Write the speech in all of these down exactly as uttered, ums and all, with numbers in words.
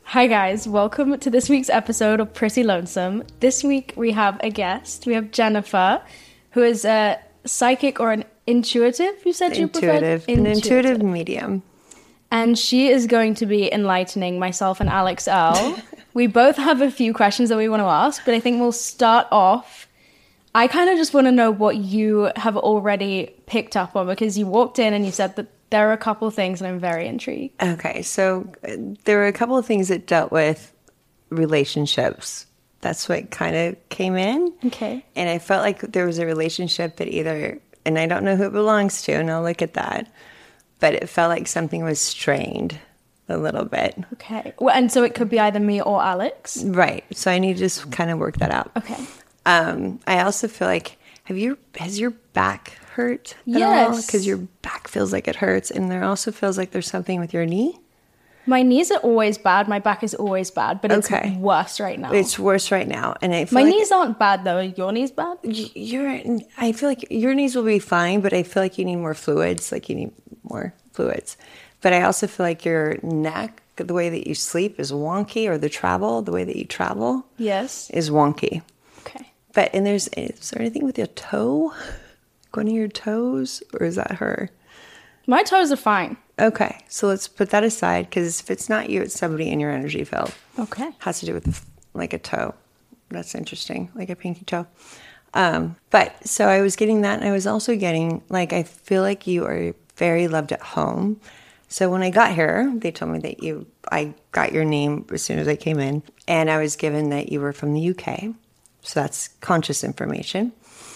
Hi guys, welcome to this week's episode of Pretty Lonesome. This week we have a guest. We have Jennifer, who is a psychic or an intuitive. You said you preferred intuitive, an intuitive medium. And she is going to be enlightening myself and Alex L. We both have a few questions that we want to ask, but I think we'll start off. I kind of just want to know what you have already picked up on, because you walked in and you said that there are a couple of things and I'm very intrigued. Okay, so uh, there were a couple of things that dealt with relationships. That's what kind of came in. Okay. And I felt like there was a relationship that either, and I don't know who it belongs to, and I'll look at that, but it felt like something was strained a little bit. Okay. Well, and so it could be either me or Alex? Right. So I need to just kind of work that out. Okay. Um, I also feel like, have you, has your back hurt at yes. all? Because your back feels like it hurts, and there also feels like there's something with your knee. My knees are always bad. My back is always bad, but it's okay. worse right now. It's worse right now, and I feel my like knees aren't bad though. Are your knees bad? Your, I feel like your knees will be fine, but I feel like you need more fluids. Like you need more fluids. But I also feel like your neck, the way that you sleep, is wonky, or the travel, the way that you travel, yes, is wonky. Okay. But and there's is there anything with your toe? One of your toes, or is that her? My toes are fine. Okay, so let's put that aside, because if it's not you, it's somebody in your energy field. Okay. Has to do with like a toe. That's interesting, like a pinky toe. Um, but so I was getting that, and I was also getting, like, I feel like you are very loved at home. So when I got here, they told me that you, I got your name as soon as I came in, and I was given that you were from the U K. So that's conscious information.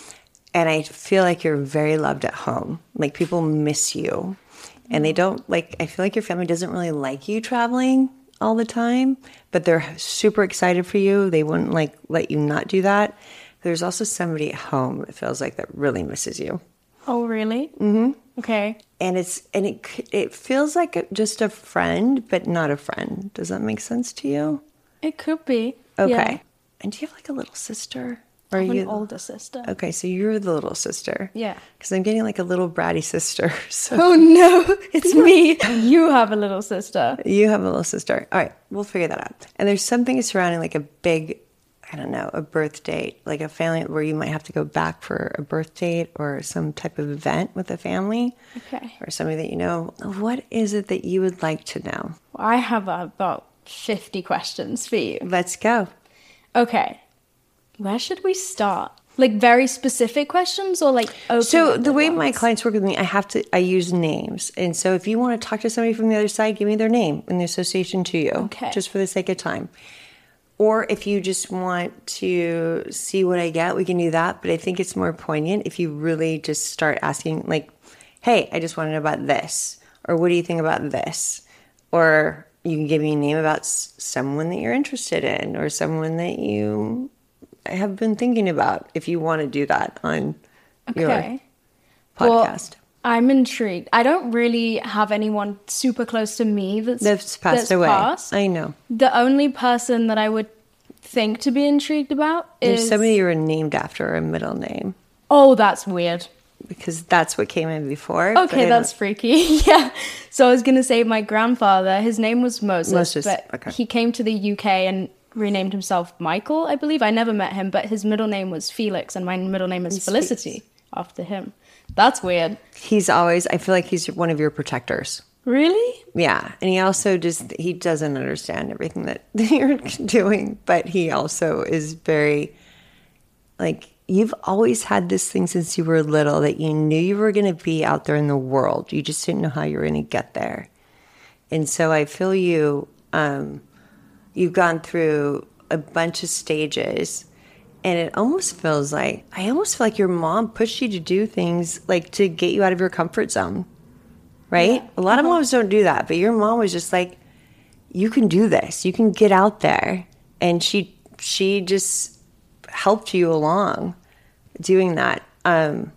And I feel like you're very loved at home. Like, people miss you. And they don't, like, I feel like your family doesn't really like you traveling all the time, but they're super excited for you. They wouldn't, like, let you not do that. There's also somebody at home that feels like that really misses you. Oh, really? Mm-hmm. Okay. And it's, and it, it feels like just a friend, but not a friend. Does that make sense to you? It could be. Okay. Yeah. And do you have, like, a little sister? Or I have you an older sister. Okay, so you're the little sister. Yeah. Because I'm getting like a little bratty sister. So. Oh no, it's me. You have a little sister. You have a little sister. All right, we'll figure that out. And there's something surrounding like a big, I don't know, a birth date, like a family where you might have to go back for a birth date or some type of event with a family. Okay. Or somebody that you know. What is it that you would like to know? Well, I have about fifty questions for you. Let's go. Okay. Where should we start? Like very specific questions or like open? So the way ones? my clients work with me, I have to, I use names. And so if you want to talk to somebody from the other side, give me their name and the association to you. Okay. Just for the sake of time. Or if you just want to see what I get, we can do that. But I think it's more poignant if you really just start asking, like, hey, I just want to know about this. Or what do you think about this? Or you can give me a name about s- someone that you're interested in, or someone that you have been thinking about, if you want to do that on okay. your podcast. Well, I'm intrigued. I don't really have anyone super close to me that's, That's passed that's away. Passed. I know. The only person that I would think to be intrigued about is... There's somebody you were named after, a middle name. Oh, that's weird. Because that's what came in before. Okay, that's freaky. Yeah. So I was going to say my grandfather, his name was Moses, Moses. but Okay. he came to the U K and renamed himself Michael, I believe. I never met him, but his middle name was Felix, and my middle name is Felicity, Felix. after him. That's weird. He's always, I feel like he's one of your protectors. Really? Yeah. And he also just, he doesn't understand everything that you're doing, but he also is very, like, you've always had this thing since you were little that you knew you were going to be out there in the world. You just didn't know how you were going to get there. And so I feel you, um, you've gone through a bunch of stages, and it almost feels like, I almost feel like your mom pushed you to do things like to get you out of your comfort zone, right? Yeah. A lot uh-huh. of moms don't do that, but your mom was just like, you can do this. You can get out there. And she, she just helped you along doing that. Um,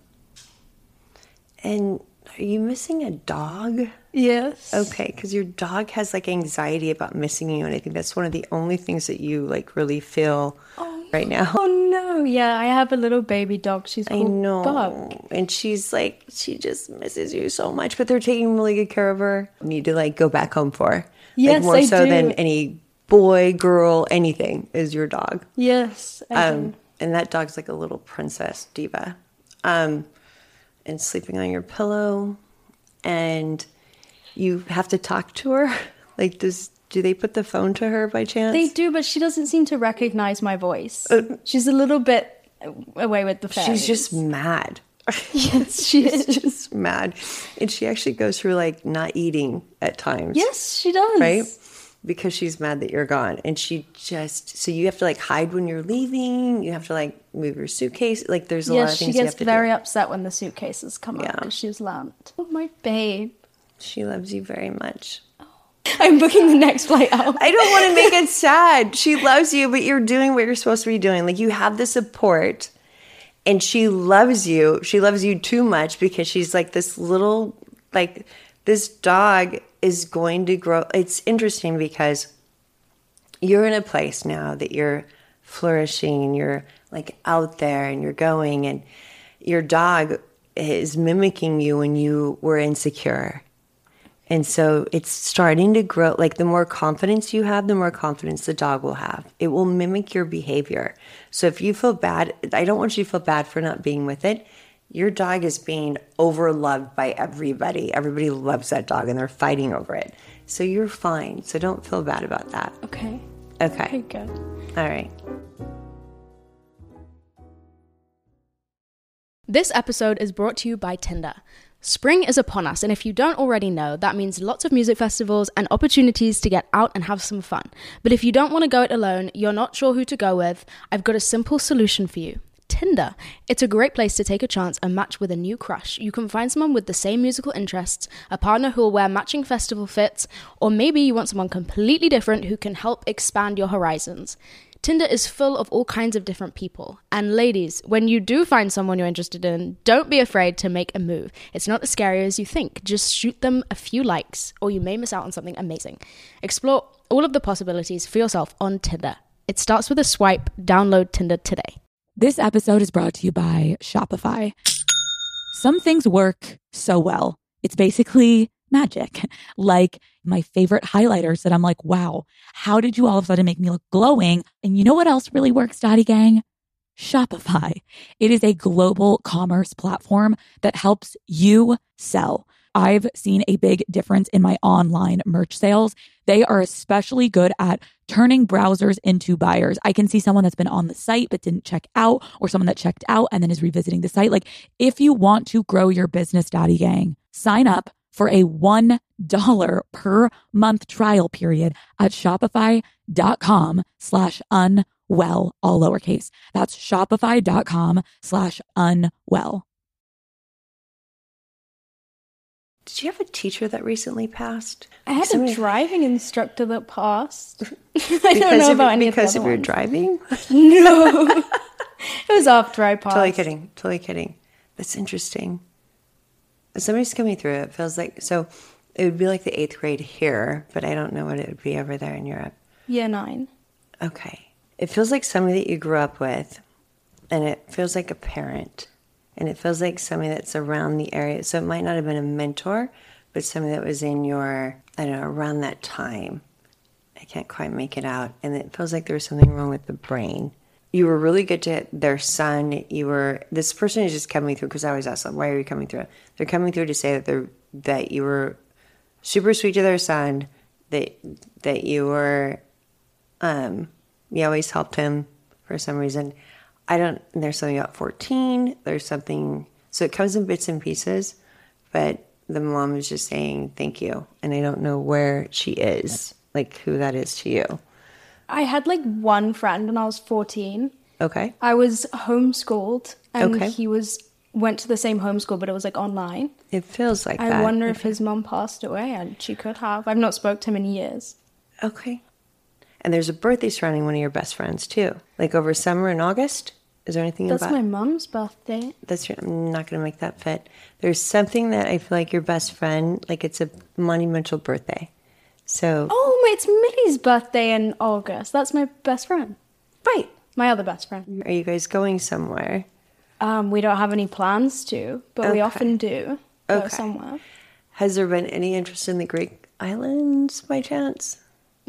and are you missing a dog? Yes. Okay, because your dog has like anxiety about missing you, and I think that's one of the only things that you like really feel oh, right now. Oh no, yeah, I have a little baby dog. She's called I know, Bug. and she's like, she just misses you so much. But they're taking really good care of her. You need to like go back home for her. Yes, like, more I so do. than any boy, girl, anything is your dog. Yes. I Um, do. and that dog's like a little princess diva. Um, and sleeping on your pillow. And you have to talk to her. Like, does do they put the phone to her by chance? They do, but she doesn't seem to recognize my voice. She's a little bit away with the fairies. She's just mad. Yes, she She's is. just mad. And she actually goes through like not eating at times. Yes, she does. Right? Because she's mad that you're gone. And she just, so you have to like hide when you're leaving. You have to like move your suitcase. Like there's a lot Yes, of she things you gets have to very do. upset when the suitcases come Yeah. out because she's learned. Oh, my babe. She loves you very much. I'm booking the next flight out. I don't want to make it sad. She loves you, but you're doing what you're supposed to be doing. Like you have the support and she loves you. She loves you too much because she's like this little, like this dog is going to grow. It's interesting because you're in a place now that you're flourishing. You're like out there and you're going and your dog is mimicking you when you were insecure. And so it's starting to grow. Like the more confidence you have, the more confidence the dog will have. It will mimic your behavior. So if you feel bad, I don't want you to feel bad for not being with it. Your dog is being overloved by everybody. Everybody loves that dog and they're fighting over it. So you're fine. So don't feel bad about that. Okay. Okay. Okay, good. All right. This episode is brought to you by Tinder. Spring is upon us, and if you don't already know, that means lots of music festivals and opportunities to get out and have some fun. But if you don't want to go it alone, you're not sure who to go with, I've got a simple solution for you. Tinder. It's a great place to take a chance and match with a new crush. You can find someone with the same musical interests, a partner who will wear matching festival fits, or maybe you want someone completely different who can help expand your horizons. Tinder is full of all kinds of different people. And ladies, when you do find someone you're interested in, don't be afraid to make a move. It's not as scary as you think. Just shoot them a few likes, or you may miss out on something amazing. Explore all of the possibilities for yourself on Tinder. It starts with a swipe. Download Tinder today. This episode is brought to you by Shopify. Some things work so well. It's basically magic. Like my favorite highlighters that I'm like, wow, how did you all of a sudden make me look glowing? And you know what else really works, Daddy Gang? Shopify. It is a global commerce platform that helps you sell. I've seen a big difference in my online merch sales. They are especially good at turning browsers into buyers. I can see someone that's been on the site but didn't check out, or someone that checked out and then is revisiting the site. Like if you want to grow your business, Daddy Gang, sign up for a one dollar per month trial period at shopify.com slash unwell, all lowercase. That's shopify.com slash unwell. Did you have a teacher that recently passed? I had Somebody- a driving instructor that passed. I Because don't know of, about any of the because other of your ones. driving? No. It was after I passed. Totally kidding. Totally kidding. That's interesting. Somebody's coming through. It feels like, so it would be like the eighth grade here, but I don't know what it would be over there in Europe. Year nine. Okay. It feels like somebody that you grew up with, and it feels like a parent, and it feels like somebody that's around the area. So it might not have been a mentor, but somebody that was in your, I don't know, around that time. I can't quite make it out. And it feels like there was something wrong with the brain. You were really good to their son. You were, this person is just coming through, because I always ask them, why are you coming through? They're coming through to say that they're, that you were super sweet to their son, that, that you were, um, you always helped him for some reason. I don't, there's something about fourteen, there's something, so it comes in bits and pieces, but the mom is just saying thank you. And I don't know where she is, like who that is to you. I had like one friend when I was fourteen. Okay. I was homeschooled and Okay. he was went to the same homeschool, but it was like online. It feels like I that. wonder if his mum passed away, and she could have. I've not spoke to him in years. Okay. And there's a birthday surrounding one of your best friends too. Like over summer in August? Is there anything That's about my mum's birthday. That's your, I'm not going to make that fit. There's something that I feel like your best friend, like it's a monumental birthday. So, Oh, it's Millie's birthday in August. That's my best friend. right. My other best friend. Are you guys going somewhere? Um, we don't have any plans to, but we Okay. often do go Okay. somewhere. Has there been any interest in the Greek islands by chance?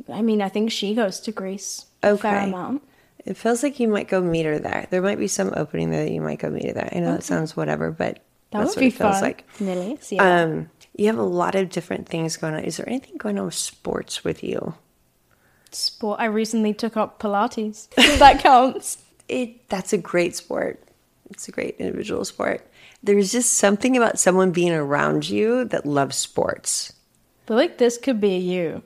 I mean, I think she goes to Greece a fair Okay. amount. It feels like you might go meet her there. There might be some opening there that you might go meet her there. I know that sounds whatever, but That that's would what be it feels fun. like. Really? See ya. Um, you have a lot of different things going on. Is there anything going on with sports with you? Sport. I recently took up Pilates. That counts. It that's a great sport. It's a great individual sport. There's just something about someone being around you that loves sports. I feel like this could be you.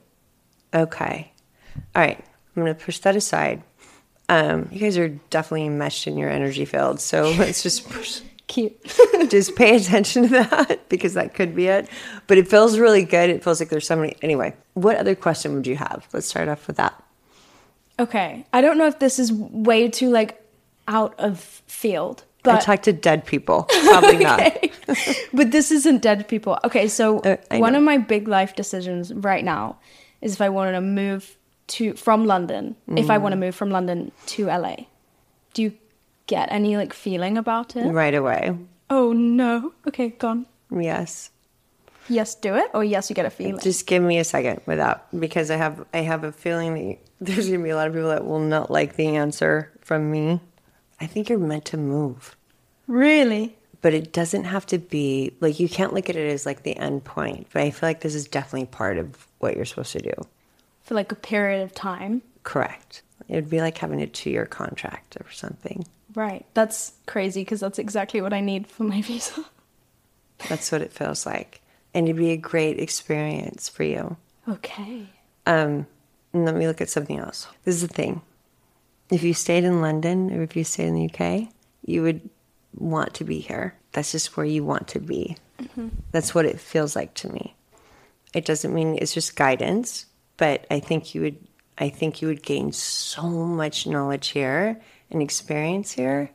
Okay. All right. I'm going to push that aside. Um, you guys are definitely meshed in your energy field. So let's just push, Cute. just pay attention to that because that could be it. But it feels really good. It feels like there's somebody. Anyway, what other question would you have? Let's start off with that. Okay. I don't know if this is way too like out of field, I but talk to dead people. Probably not. okay. But this isn't dead people. Okay, so Uh, I one know. of my big life decisions right now is if I wanted to move to from London, if I want to Mm. move from London to L A. Do you get any like feeling about it? Right away. Oh no. Okay, gone. Yes. Yes, do it, or yes, you get a feeling. Just give me a second without, because I have I have a feeling that you, there's going to be a lot of people that will not like the answer from me. I think you're meant to move, Really? but it doesn't have to be, like, you can't look at it as like the end point, but I feel like this is definitely part of what you're supposed to do. For like a period of time. Correct. It would be like having a two-year contract or something. Right. That's crazy because that's exactly what I need for my visa. That's what it feels like. And it'd be a great experience for you. Okay. Um, and let me look at something else. This is the thing. If you stayed in London or if you stayed in the U K, you would want to be here. That's just where you want to be. Mm-hmm. That's what it feels like to me. It doesn't mean it's just guidance, but I think you would I think you would gain so much knowledge here and experience here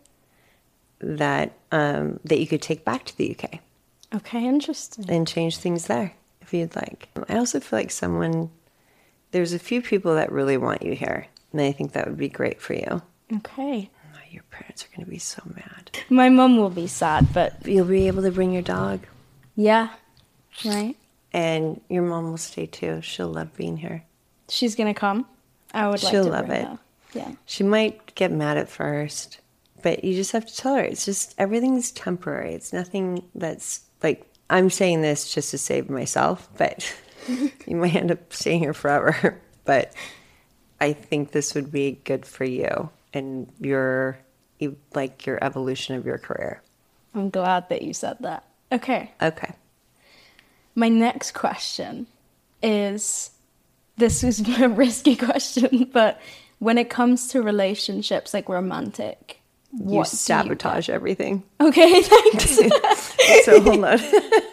that um, that you could take back to the U K. Okay, interesting. And change things there if you'd like. I also feel like someone, there's a few people that really want you here, and I think that would be great for you. Okay. Oh, your parents are going to be so mad. My mum will be sad, but You'll be able to bring your dog, yeah. Right? and your mom will stay too. She'll love being here. She's gonna come. I would like She'll to love bring it. her. Yeah. She might get mad at first, but you just have to tell her. It's just, everything's temporary. It's nothing that's, like, I'm saying this just to save myself, but you might end up staying here forever. But I think this would be good for you and your, you- like, your evolution of your career. I'm glad that you said that. Okay. Okay. My next question is, this is a risky question, but when it comes to relationships, like romantic, You what do sabotage everything. get? Okay, thanks. So hold on.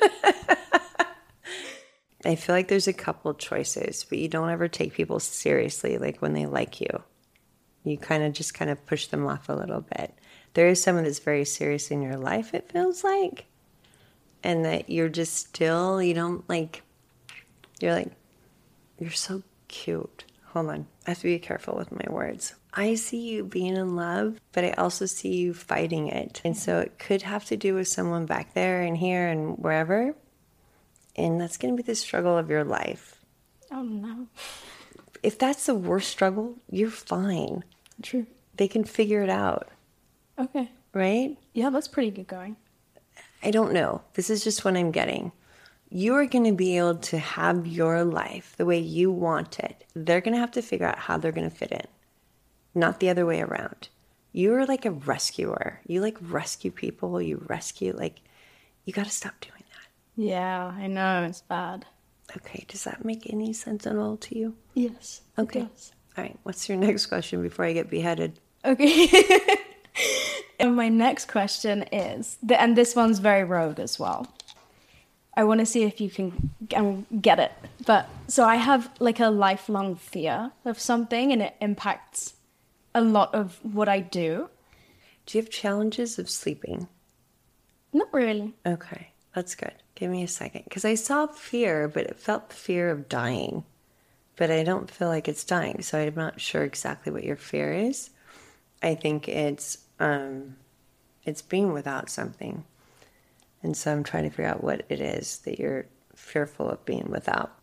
I feel like there's a couple choices, but you don't ever take people seriously, like when they like you. You kind of just kind of push them off a little bit. There is someone that's very serious in your life, it feels like. And that you're just still, you don't like, you're like, you're so cute. Hold on. I have to be careful with my words. I see you being in love, but I also see you fighting it. And so it could have to do with someone back there and here and wherever. And that's going to be the struggle of your life. Oh no. If that's the worst struggle, you're fine. True. They can figure it out, Okay. right? Yeah, that's pretty good going. I don't know. This is just what I'm getting. You are going to be able to have your life the way you want it. They're going to have to figure out how they're going to fit in, not the other way around. You're like a rescuer. You like rescue people. You rescue, like, you got to stop doing that. Yeah, I know, it's bad. Okay, does that make any sense at all to you? Yes. it Okay. does. All right, what's your next question before I get beheaded? Okay. And my next question is, th- and this one's very rogue as well. I want to see if you can um, get it. But so I have like a lifelong fear of something, and it impacts a lot of what I do. Do you have challenges of sleeping? Not really. Okay, that's good. Give me a second. Because I saw fear, but it felt the fear of dying. But I don't feel like it's dying, so I'm not sure exactly what your fear is. I think it's um, it's being without something. And so I'm trying to figure out what it is that you're fearful of being without.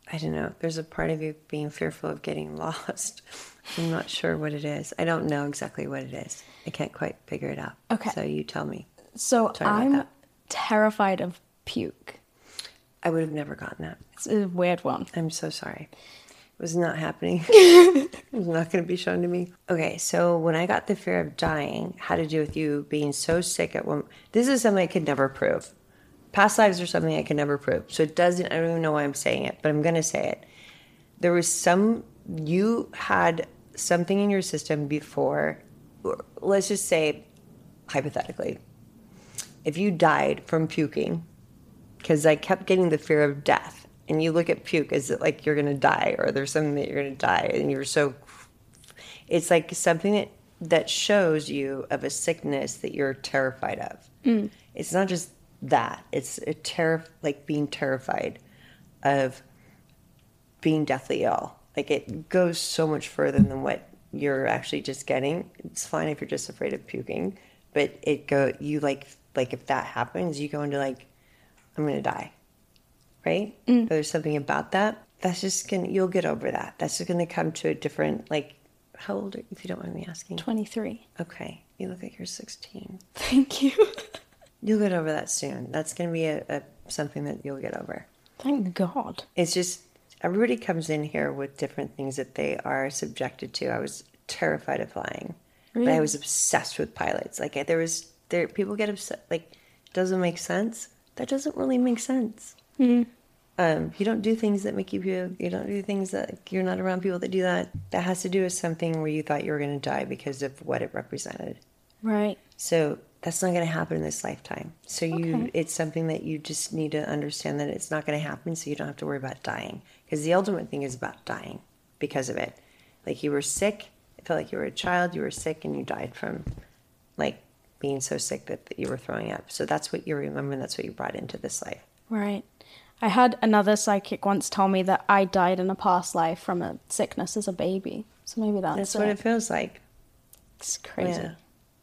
I don't know. There's a part of you being fearful of getting lost. I'm not sure what it is. I don't know exactly what it is. I can't quite figure it out. Okay. So you tell me. So Sorry about I'm that. terrified of puke. I would have never gotten that. It's a weird one. I'm so sorry. It was not happening. It was not going to be shown to me. Okay, so when I got the fear of dying, had to do with you being so sick at one. This is something I could never prove. Past lives are something I can never prove. So it doesn't, I don't even know why I'm saying it, but I'm going to say it. There was some, you had something in your system before, or let's just say, hypothetically, if you died from puking, because I kept getting the fear of death, and you look at puke as it like you're going to die, or there's something that you're going to die, and you're so, it's like something that, that shows you of a sickness that you're terrified of. Mm. It's not just that, it's a terror, like being terrified of being deathly ill. Like it goes so much further than what you're actually just getting. It's fine if you're just afraid of puking, but it go, you like, like if that happens, you go into like, I'm going to die. Right? Mm. But there's something about that. That's just going to, you'll get over that. That's just going to come to a different, like, how old are you, if you don't mind me asking? twenty-three. Okay. You look like you're sixteen. Thank you. You'll get over that soon. That's going to be a, a something that you'll get over. Thank God. It's just, everybody comes in here with different things that they are subjected to. I was terrified of flying. Really? But I was obsessed with pilots. Like, there was, there people get upset, like, it doesn't make sense. That doesn't really make sense. Mm-hmm. Um, you don't do things that make you feel, you don't do things that, you're not around people that do that. That has to do with something where you thought you were going to die because of what it represented. Right. So that's not going to happen in this lifetime. So you, Okay. it's something that you just need to understand that it's not going to happen, so you don't have to worry about dying. Because the ultimate thing is about dying because of it. Like you were sick, it felt like you were a child, you were sick, and you died from, like, being so sick that, that you were throwing up. So that's what you remember, and that's what you brought into this life. Right. I had another psychic once tell me that I died in a past life from a sickness as a baby. So maybe that's, That's it. what it feels like. It's crazy. Yeah.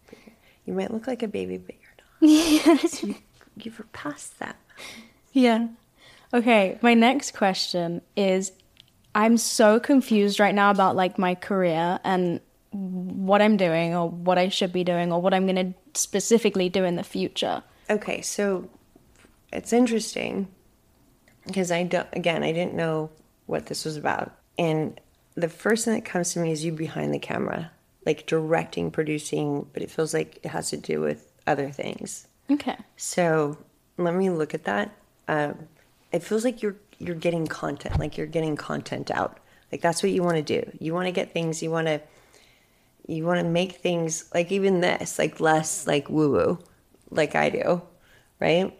You might look like a baby, but you're not. Yes. You, you've passed that. Yeah. Okay, my next question is, I'm so confused right now about like my career and what I'm doing or what I should be doing or what I'm going to specifically do in the future. Okay, so it's interesting because I don't, again, I didn't know what this was about. And the first thing that comes to me is you behind the camera, like directing, producing, but it feels like it has to do with other things. Okay. So let me look at that. Um, it feels like you're you're getting content, like you're getting content out. Like that's what you want to do. You want to get things, you want to you want to make things like even this, like less like woo-woo, like I do, right?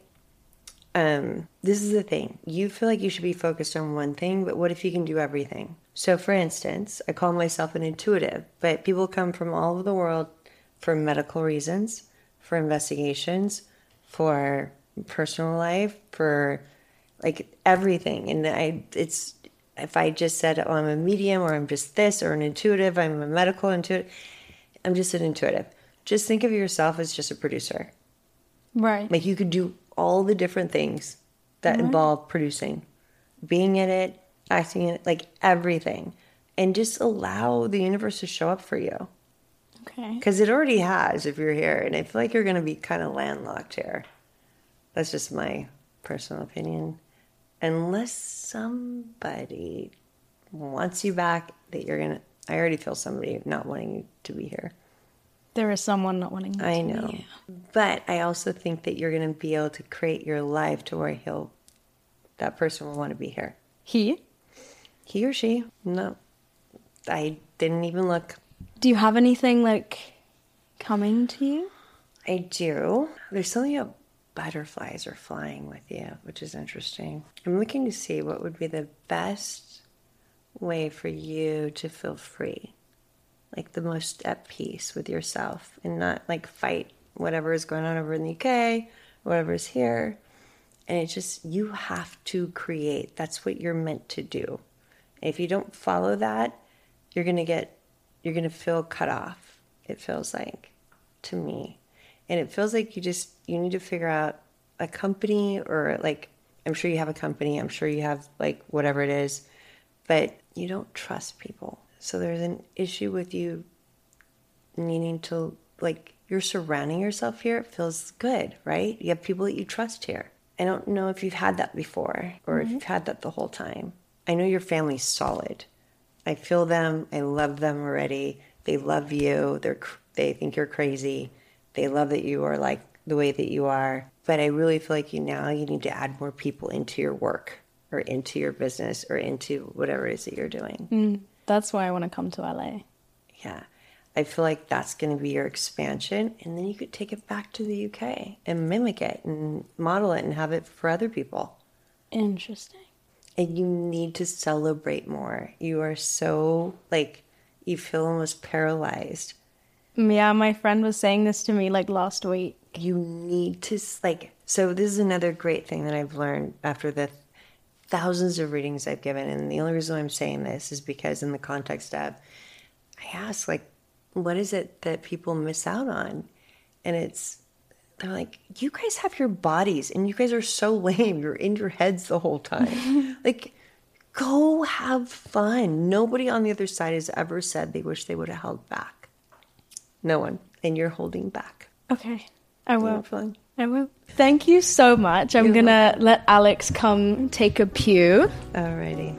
Um, this is the thing. You feel like you should be focused on one thing, but what if you can do everything? So for instance, I call myself an intuitive, but people come from all over the world for medical reasons, for investigations, for personal life, for like everything. And I, it's, if I just said, oh, I'm a medium or I'm just this or an intuitive, I'm a medical intuitive, I'm just an intuitive. Just think of yourself as just a producer. Right. Like you could do all the different things that mm-hmm. involve producing, being in it, acting in it, like everything. And just allow the universe to show up for you. Okay. Because it already has if you're here. And I feel like you're going to be kind of landlocked here. That's just my personal opinion. Unless somebody wants you back, that you're going to... I already feel somebody not wanting you to be here. There is someone not wanting you I to know. be here. But I also think that you're going to be able to create your life to where he'll... that person will want to be here. He? He or she? No. I didn't even look. Do you have anything, like, coming to you? I do. There's something about butterflies are flying with you, which is interesting. I'm looking to see what would be the best way for you to feel free. Like the most at peace with yourself and not, like, fight whatever is going on over in the U K, whatever is here. And it's just, you have to create. That's what you're meant to do. And if you don't follow that, you're going to get, you're going to feel cut off, it feels like, to me. And it feels like you just, you need to figure out a company or like I'm sure you have a company. I'm sure you have like whatever it is, but you don't trust people. So there's an issue with you needing to, like, you're surrounding yourself here. It feels good, right? You have people that you trust here. I don't know if you've had that before or mm-hmm. if you've had that the whole time. I know your family's solid. I feel them. I love them already. They love you. They're they think you're crazy. They love that you are like the way that you are. But I really feel like you now you need to add more people into your work or into your business or into whatever it is that you're doing. Mm, that's why I want to come to L A. Yeah. I feel like that's going to be your expansion. And then you could take it back to the U K and mimic it and model it and have it for other people. Interesting. And you need to celebrate more. You are so, like, you feel almost paralyzed. Yeah, my friend was saying this to me, like, last week. You need to, like, so this is another great thing that I've learned after the thousands of readings I've given. And the only reason I'm saying this is because in the context of, I ask, like, what is it that people miss out on? And it's, they're like, you guys have your bodies and you guys are so lame. You're in your heads the whole time. Like, go have fun. Nobody on the other side has ever said they wish they would have held back. No one. And you're holding back. Okay. I will. Fun. I will. Thank you so much. I'm going to let Alex come take a pew. Alrighty.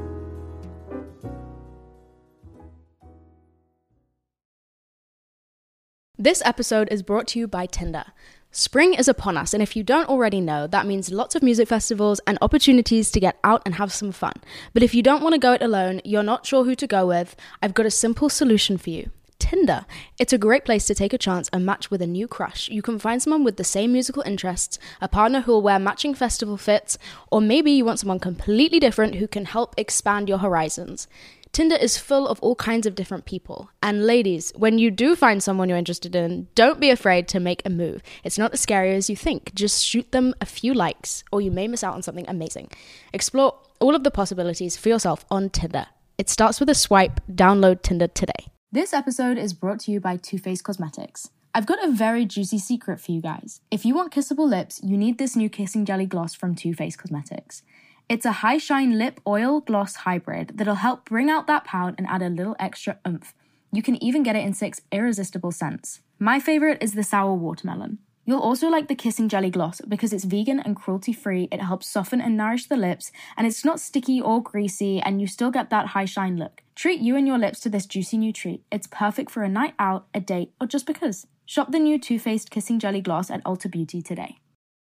This episode is brought to you by Tinder. Spring is upon us, and if you don't already know, that means lots of music festivals and opportunities to get out and have some fun. But if you don't want to go it alone, you're not sure who to go with, I've got a simple solution for you. Tinder. It's a great place to take a chance and match with a new crush. You can find someone with the same musical interests, a partner who will wear matching festival fits, or maybe you want someone completely different who can help expand your horizons. Tinder is full of all kinds of different people. And ladies, when you do find someone you're interested in, don't be afraid to make a move. It's not as scary as you think. Just shoot them a few likes, or you may miss out on something amazing. Explore all of the possibilities for yourself on Tinder. It starts with a swipe. Download Tinder today. This episode is brought to you by Too Faced Cosmetics. I've got a very juicy secret for you guys. If you want kissable lips, you need this new Kissing Jelly Gloss from Too Faced Cosmetics. It's a high shine lip oil gloss hybrid that'll help bring out that pout and add a little extra oomph. You can even get it in six irresistible scents. My favorite is the sour watermelon. You'll also like the Kissing Jelly Gloss because it's vegan and cruelty-free. It helps soften and nourish the lips, and it's not sticky or greasy, and you still get that high shine look. Treat you and your lips to this juicy new treat. It's perfect for a night out, a date, or just because. Shop the new Too Faced Kissing Jelly Gloss at Ulta Beauty today.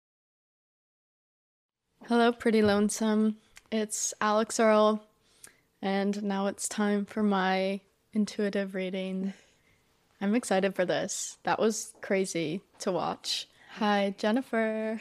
Hello, Pretty Lonesome. It's Alex Earl, and now it's time for my intuitive reading. I'm excited for this. That was crazy to watch. Hi, Jennifer.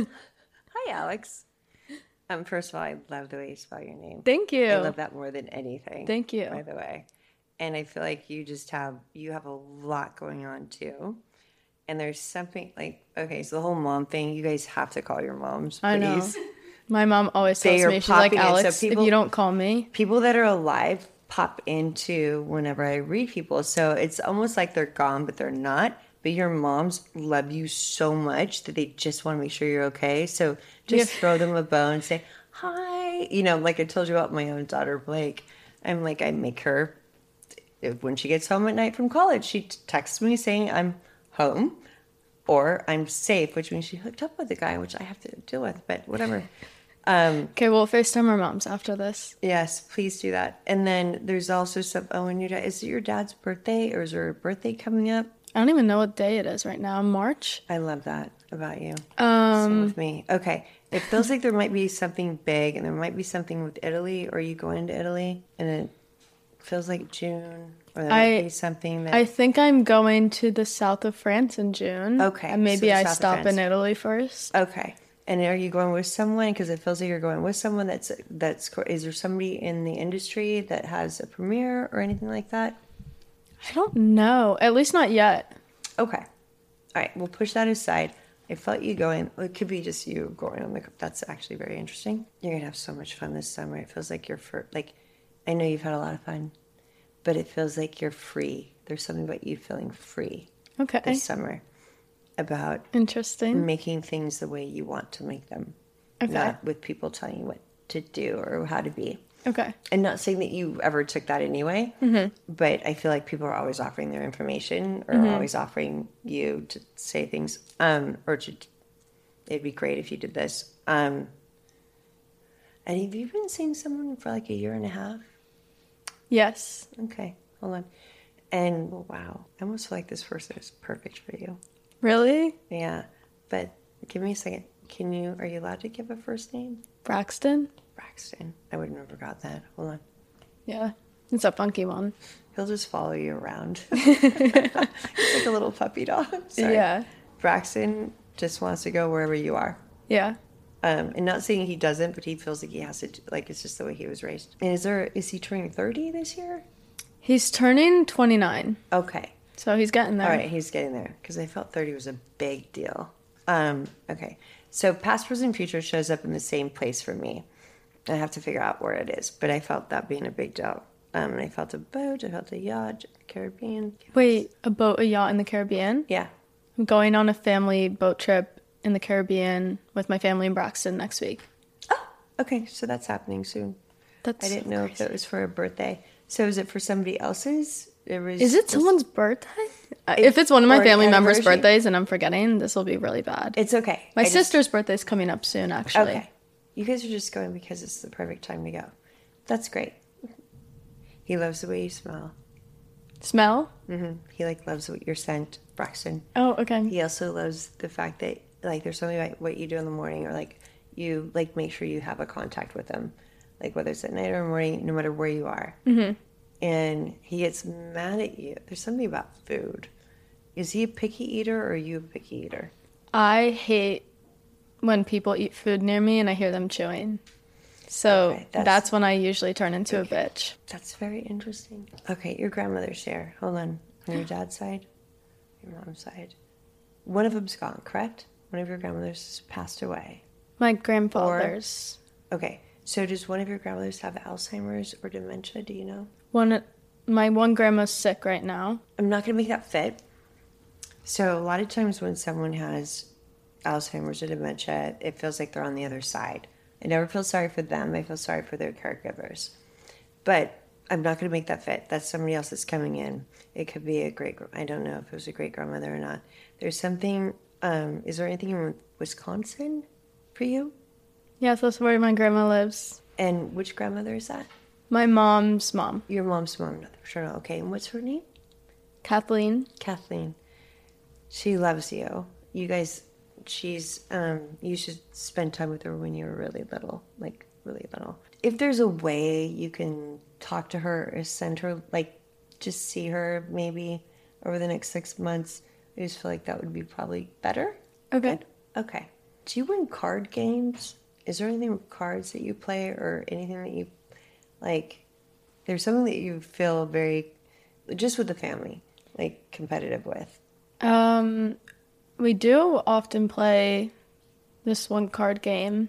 Hi, Alex. Um, first of all, I love the way you spell your name. Thank you. I love that more than anything. Thank you. By the way. And I feel like you just have, you have a lot going on too. And there's something like, okay, so the whole mom thing, you guys have to call your moms, please. I know. My mom always They tells are me, she's like, popping in. So Alex, people- if you don't call me. People that are alive pop into whenever I read people. So it's almost like they're gone, but they're not. But your moms love you so much that they just want to make sure you're okay. So just Yeah. throw them a bone, say, hi. You know, like I told you about my own daughter, Blake. I'm like, I make her, if, when she gets home at night from college, she texts me saying I'm home or I'm safe, which means she hooked up with a guy, which I have to deal with, but whatever. Um, Okay, we'll FaceTime our moms after this. Yes, please do that. And then there's also some, oh, and your dad, is it your dad's birthday or is there a birthday coming up? I don't even know what day it is right now. March? I love that about you. Um, Same with me. Okay. It feels like there might be something big and there might be something with Italy, or you going to Italy and it feels like June, or there I- might be something that. I think I'm going to the south of France in June. Okay, And so maybe the I south of stop France. in Italy first. Okay. And are you going with someone? Because it feels like you're going with someone that's, that's, is there somebody in the industry that has a premiere or anything like that? I don't know. At least not yet. Okay. All right. We'll push that aside. I felt you going, it could be just you going on the, that's actually very interesting. You're going to have so much fun this summer. It feels like you're, for, like, I know you've had a lot of fun, but it feels like you're free. There's something about you feeling free Okay. this summer about Interesting. making things the way you want to make them. Okay. not with people telling you what to do or how to be. Okay. And not saying that you ever took that anyway, mm-hmm. but I feel like people are always offering their information or mm-hmm. always offering you to say things, um, or to, it'd be great if you did this. Um, and have you been seeing someone for like a year and a half? Yes. Okay, hold on. And wow, I almost feel like this person is perfect for you. Really? Yeah, but give me a second. Can you, are you allowed to give a first name? Braxton? Braxton. I would have never got that. Hold on. Yeah, it's a funky one. He'll just follow you around. He's like a little puppy dog. Sorry. Yeah. Braxton just wants to go wherever you are. Yeah. Um, and not saying he doesn't, but he feels like he has to, like it's just the way he was raised. And is there, is he turning thirty this year? He's turning twenty-nine. Okay. So he's getting there. All right, he's getting there. Because I felt thirty was a big deal. Um, okay. So past, present, future shows up in the same place for me. I have to figure out where it is. But I felt that being a big deal. Um, and I felt a boat. I felt a yacht, Caribbean. Wait, a boat, a yacht in the Caribbean? Yeah. I'm going on a family boat trip in the Caribbean with my family in Braxton next week. Oh, okay. So that's happening soon. That's I didn't so know crazy. if it was for a birthday. So is it for somebody else's? It was Is it just- someone's birthday? Uh, if it's one of or my an family members' anniversary? birthdays and I'm forgetting, this will be really bad. It's okay. my I just- sister's birthday's coming up soon, actually. Okay. You guys are just going because it's the perfect time to go. That's great. He loves the way you smell. Smell? hmm He like loves your scent, Braxton. Oh, okay. He also loves the fact that like there's something about what you do in the morning, or like you like make sure you have a contact with him, like whether it's at night or morning, no matter where you are. Mm-hmm. And he gets mad at you. There's something about food. Is he a picky eater or are you a picky eater? I hate when people eat food near me and I hear them chewing. So Okay, that's- that's, when I usually turn into a bitch. That's very interesting. Okay, your grandmother's share. Hold on. On your dad's side, your mom's side. One of them's gone, correct? One of your grandmothers has passed away. My grandfather's. Okay, so does one of your grandmothers have Alzheimer's or dementia? Do you know? One, my one grandma's sick right now. I'm not going to make that fit. So a lot of times when someone has Alzheimer's or dementia, it feels like they're on the other side. I never feel sorry for them. I feel sorry for their caregivers. But I'm not going to make that fit. That's somebody else that's coming in. It could be a great, I don't know if it was a great grandmother or not. There's something, um, is there anything in Wisconsin for you? Yes, that's where my grandma lives. And which grandmother is that? My mom's mom, Your mom's mom. No, sure. No. Okay. And what's her name? Kathleen. Kathleen. She loves you. You guys, she's, um, you should spend time with her when you were really little, like really little. If there's a way you can talk to her or send her, like, just see her maybe over the next six months, I just feel like that would be probably better. Okay. Okay. Do you win card games? Is there anything with cards that you play or anything that you, like, there's something that you feel very, just with the family, like, competitive with? Um, we do often play this one card game.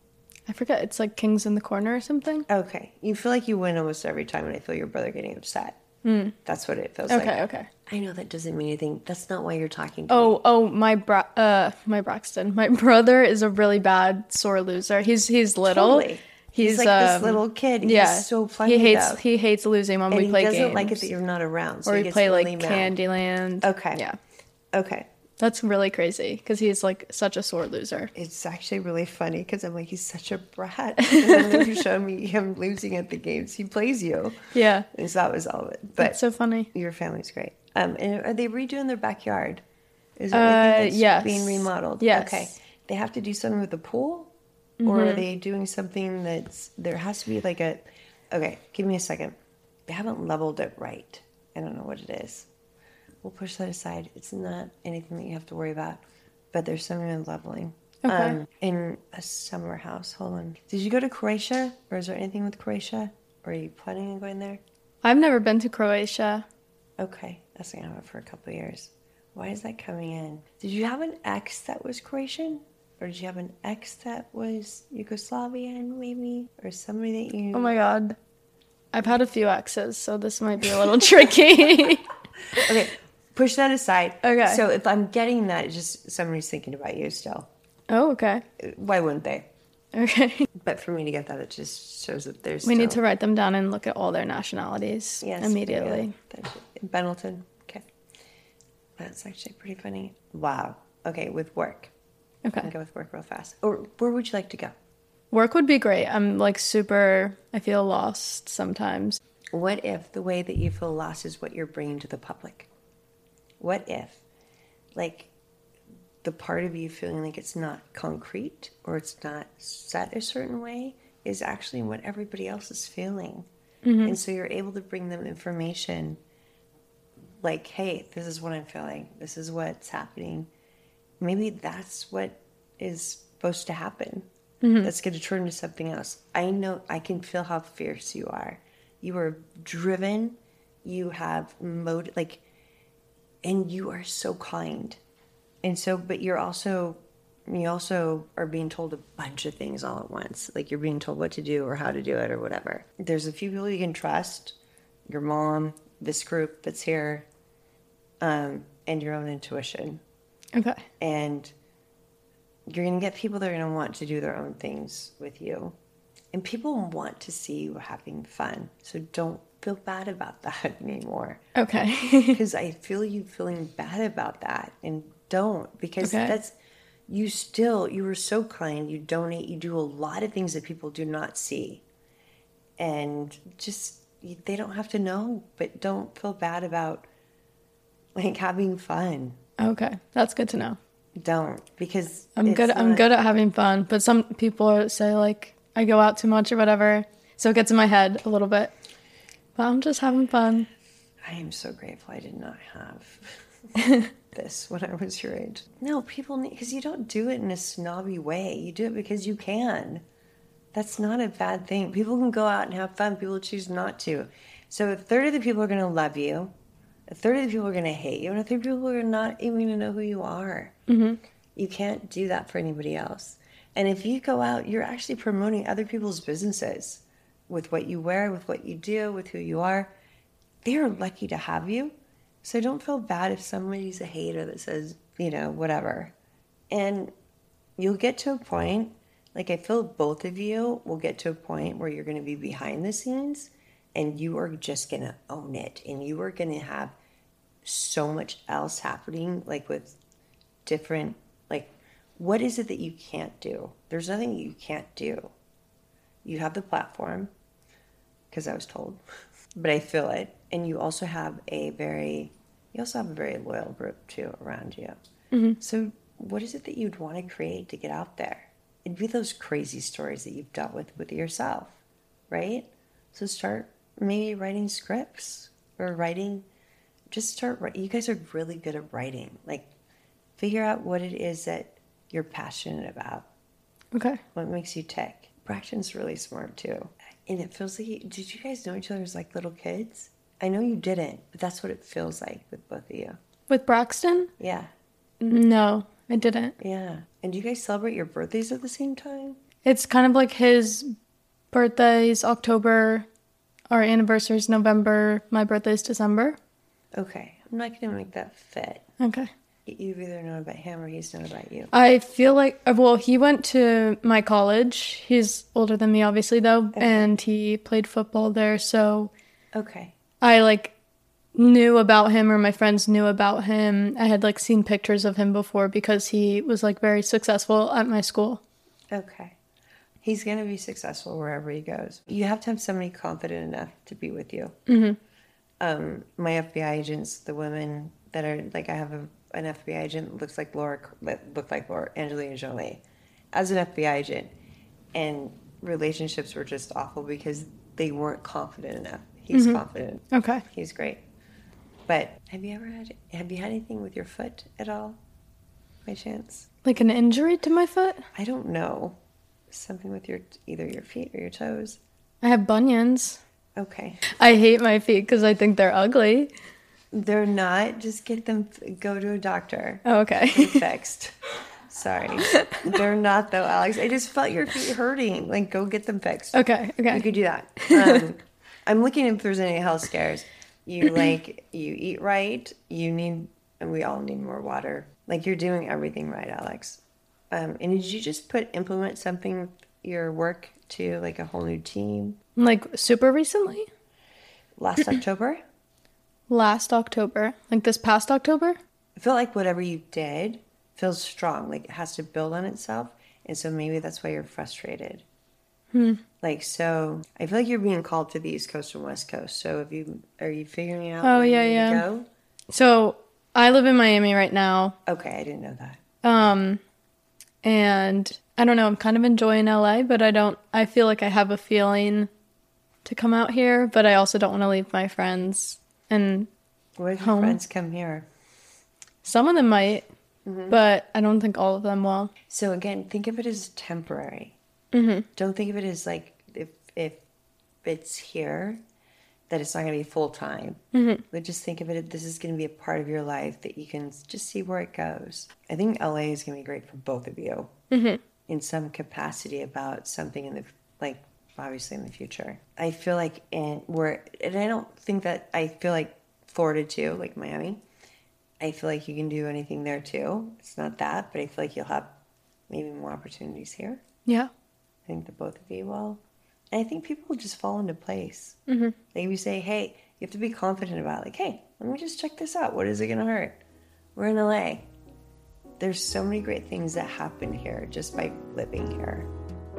I forget, it's like Kings in the Corner or something. Okay. You feel like you win almost every time, and I feel your brother getting upset. Mm. That's what it feels like. Okay, okay. I know that doesn't mean anything. That's not why you're talking to Oh, me. oh, my bra- uh, my Braxton. My brother is a really bad sore loser. He's he's little. Totally. He's, like this um, little kid. He's yeah, so funny, He hates though. he hates losing when And we he play doesn't games. like it that you're not around. So or he we gets play really like mad. Candyland. Okay. Yeah, Okay. that's really crazy because he's like such a sore loser. It's actually really funny because I'm like, he's such a brat. And then you show me him losing at the games. He plays you. Yeah, And so that was all of it. But that's so funny. your family's great. Um, and are they redoing their backyard? Is there Uh, anything that's yes. being remodeled? Yes. Okay. They have to do something with the pool? Or are they doing something that's, there has to be like a, okay, give me a second. They haven't leveled it right. I don't know what it is. We'll push that aside. It's not anything that you have to worry about. But there's something in leveling. Okay. Um, in a summer house. Hold on. Did you go to Croatia? Or is there anything with Croatia? Or are you planning on going there? I've never been to Croatia. Okay. That's going to have it for a couple of years. Why is that coming in? Did you have an ex that was Croatian? Or did you have an ex that was Yugoslavian, maybe? Or somebody that you... Oh my god, I've had a few exes, so this might be a little tricky. Okay, push that aside. Okay. So if I'm getting that, it's just somebody's thinking about you still. Oh, okay. Why wouldn't they? Okay. But for me to get that, it just shows that there's We still... need to write them down and look at all their nationalities Yes, immediately. yeah, that's it. Benelton. Okay. That's actually pretty funny. Wow. Okay, with work. Okay. I'll go with work real fast. Or where would you like to go? Work would be great. I'm like super, I feel lost sometimes. What if the way that you feel lost is what you're bringing to the public? What if, like, the part of you feeling like it's not concrete or it's not set a certain way is actually what everybody else is feeling. Mm-hmm. And so you're able to bring them information like, hey, this is what I'm feeling. This is what's happening. Maybe that's what is supposed to happen. Mm-hmm. That's going to turn into something else. I know, I can feel how fierce you are. You are driven. You have mode, like, and you are so kind. And so, but you're also, you also are being told a bunch of things all at once. Like you're being told what to do or how to do it or whatever. There's a few people you can trust. Your mom, this group that's here, um, and your own intuition. Okay. And you're going to get people that are going to want to do their own things with you. And people want to see you having fun. So don't feel bad about that anymore. Okay. Because I feel you feeling bad about that. And don't. Because okay. that's, you still, you were so kind. You donate. You do a lot of things that people do not see. And just, they don't have to know. But don't feel bad about, like, having fun. Okay. That's good to know. Don't. Because I'm good. Not... I'm good at having fun. But some people say, like, I go out too much or whatever. So it gets in my head a little bit. But I'm just having fun. I am so grateful I did not have this when I was your age. No, people need, because you don't do it in a snobby way. You do it because you can. That's not a bad thing. People can go out and have fun. People choose not to. So a third of the people are going to love you. A third of the people are going to hate you. And a third of the people are not even going to know who you are. Mm-hmm. You can't do that for anybody else. And if you go out, you're actually promoting other people's businesses with what you wear, with what you do, with who you are. They're lucky to have you. So don't feel bad if somebody's a hater that says, you know, whatever. And you'll get to a point, like I feel both of you will get to a point where you're going to be behind the scenes and you are just going to own it. And you are going to have so much else happening, like with different, like, what is it that you can't do? There's nothing you can't do. You have the platform, because I was told, but I feel it. And you also have a very, you also have a very loyal group too around you. Mm-hmm. So what is it that you'd want to create to get out there? It'd be those crazy stories that you've dealt with with yourself, right? So start maybe writing scripts or writing, just start, you guys are really good at writing. Like figure out what it is that you're passionate about. Okay. What makes you tick. Braxton's really smart too. And it feels like, you, did you guys know each other as like little kids? I know you didn't, but that's what it feels like with both of you. With Braxton? Yeah. No, I didn't. Yeah. And do you guys celebrate your birthdays at the same time? It's kind of like his birthday's October, our anniversary's November, my birthday's December. Okay. I'm not going to make that fit. Okay. You've either known about him or he's known about you. I feel like, well, he went to my college. He's older than me, obviously, though, okay. And he played football there, so... Okay. I, like, knew about him, or my friends knew about him. I had, like, seen pictures of him before because he was, like, very successful at my school. Okay. He's going to be successful wherever he goes. You have to have somebody confident enough to be with you. Mm-hmm. Um, my F B I agents, the women that are, like, I have a an F B I agent that looks like Laura, that looked like Laura, Angelina Jolie, as an F B I agent, and relationships were just awful because they weren't confident enough. He's mm-hmm. confident. Okay. He's great. But have you ever had, have you had anything with your foot at all, by chance? Like an injury to my foot? I don't know. Something with your, either your feet or your toes. I have bunions. Okay. I hate my feet because I think they're ugly. They're not. Just get them, go to a doctor. Oh, okay. Get them fixed. Sorry. They're not, though, Alex. I just felt your feet hurting. Like, go get them fixed. Okay, okay. You could do that. Um, I'm looking if there's any health scares. You, like, you eat right. You need, and we all need more water. Like, you're doing everything right, Alex. Um, and did you just put, implement something your work to like a whole new team? Like super recently? Last October? Last October. Like this past October? I feel like whatever you did feels strong. Like it has to build on itself. And so maybe that's why you're frustrated. Hmm. Like, so I feel like you're being called to the East Coast and West Coast. So if you, are you figuring out Oh, where yeah, you need yeah. to go? So I live in Miami right now. Okay, I didn't know that. Um, and I don't know, I'm kind of enjoying L A, but I don't, I feel like I have a feeling to come out here, but I also don't want to leave my friends. And What if your home. friends come here? Some of them might, Mm-hmm. but I don't think all of them will. So again, think of it as temporary. Mm-hmm. Don't think of it as like if if it's here, that it's not going to be full time. Mm-hmm. But just think of it. This is going to be a part of your life that you can just see where it goes. I think L A is going to be great for both of you Mm-hmm. in some capacity about something in the like obviously in the future. I feel like in where and I don't think that I feel like Florida too, like Miami. I feel like you can do anything there too. It's not that, but I feel like you'll have maybe more opportunities here. Yeah. I think that both of you will. And I think people will just fall into place. Mm-hmm. Like if you say, hey, you have to be confident about it. Like, hey, let me just check this out. What is it going to hurt? We're in L A. There's so many great things that happen here just by living here.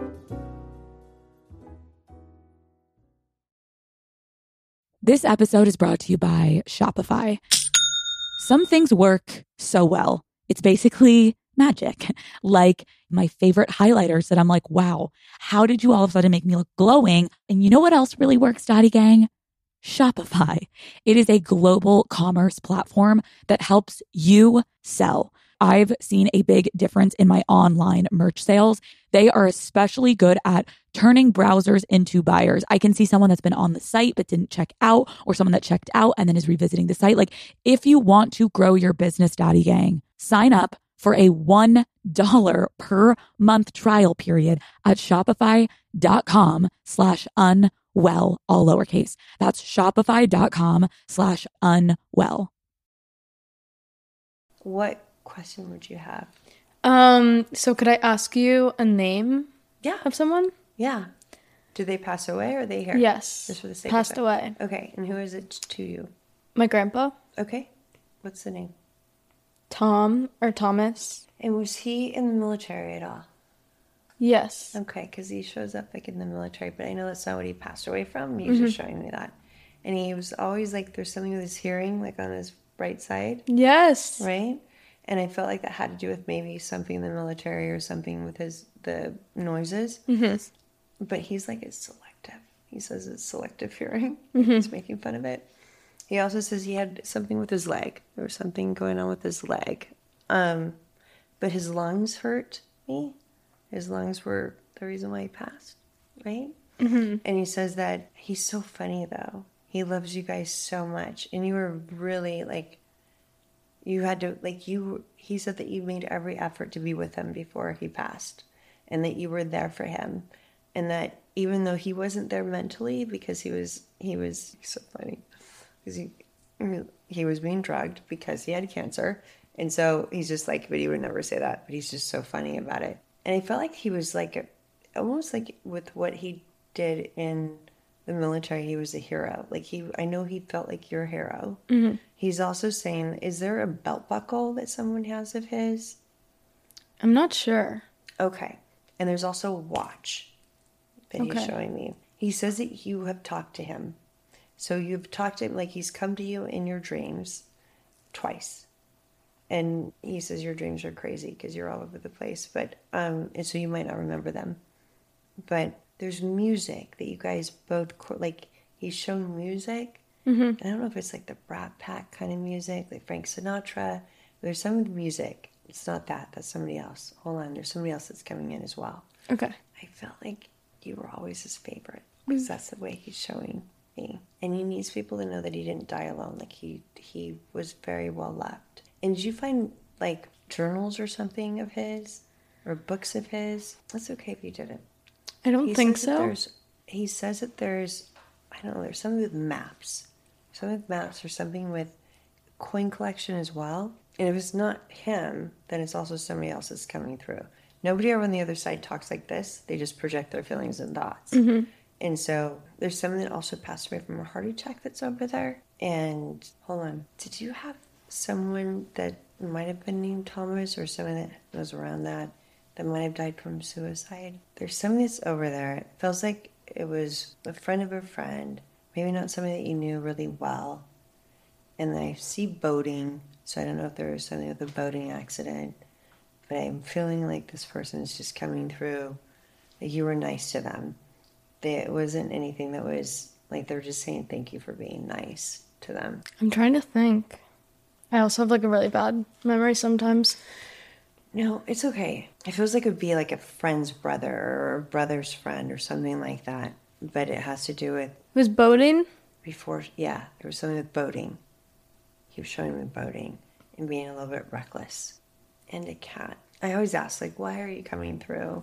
This episode is brought to you by Shopify. Some things work so well. It's basically magic. Like my favorite highlighters that I'm like, wow, how did you all of a sudden make me look glowing? And you know what else really works, Daddy Gang? Shopify. It is a global commerce platform that helps you sell. I've seen a big difference in my online merch sales. They are especially good at turning browsers into buyers. I can see someone that's been on the site but didn't check out, or someone that checked out and then is revisiting the site. Like if you want to grow your business, Daddy Gang, sign up for a one dollar per month trial period at shopify.com slash unwell, all lowercase. That's shopify.com slash unwell. What question would you have? Um, so could I ask you a name Yeah. of someone? Yeah. Did they pass away or are they here? Yes. Just for the sake Passed of it. away. Okay. And who is it to you? My grandpa, Okay. What's the name? Tom or Thomas. And was he in the military at all? Yes. Okay, because he shows up like in the military, but I know that's not what he passed away from. He was just showing me that. And he was always like, there's something with his hearing, like on his right side, Yes. right? And I felt like that had to do with maybe something in the military or something with his the noises. Mm-hmm. But he's like, it's selective. He says it's selective hearing. He's making fun of it. He also says he had something with his leg. There was something going on with his leg. Um, but his lungs hurt me. His lungs were the reason why he passed, right? Mm-hmm. And he says that he's so funny, though. He loves you guys so much. And you were really, like, you had to, like, you, he said that you made every effort to be with him before he passed. And that you were there for him. And that even though he wasn't there mentally, because he was, he was so funny. Because he, he was being drugged because he had cancer. And so he's just like, but he would never say that. But he's just so funny about it. And I felt like he was like, almost like with what he did in the military, he was a hero. Like he, I know he felt like your hero. Mm-hmm. He's also saying, is there a belt buckle that someone has of his? I'm not sure. Okay. And there's also a watch that Okay. he's showing me. He says that you have talked to him. So you've talked to him, like he's come to you in your dreams twice. And he says your dreams are crazy because you're all over the place. But, um, and so you might not remember them. But there's music that you guys both, like, he's shown music. Mm-hmm. I don't know if it's like the Brat Pack kind of music, like Frank Sinatra. There's some music. It's not that. That's somebody else. Hold on. There's somebody else that's coming in as well. Okay. I felt like you were always his favorite because that's the way he's showing me. And he needs people to know that he didn't die alone. Like he he was very well loved. And did you find like journals or something of his or books of his? That's okay if you didn't. I don't He think says that so. There's, he says that there's, I don't know, there's something with maps. Something with maps or something with coin collection as well. And if it's not him, then it's also somebody else that's coming through. Nobody over on the other side talks like this. They just project their feelings and thoughts. Mm-hmm. And so there's someone that also passed away from a heart attack that's over there. And hold on, did you have someone that might have been named Thomas or someone that was around that that might have died from suicide? There's someone that's over there. It feels like it was a friend of a friend, maybe not somebody that you knew really well. And then I see boating, so I don't know if there was something with a boating accident, but I'm feeling like this person is just coming through, that you were nice to them. They, it wasn't anything that was, like, they were just saying thank you for being nice to them. I'm trying to think. I also have, like, a really bad memory sometimes. No, it's okay. It feels like it would be like a friend's brother or a brother's friend or something like that. But it has to do with... It was boating? Before, yeah, there was something with boating. He was showing me boating and being a little bit reckless. And a cat. I always ask, like, why are you coming through?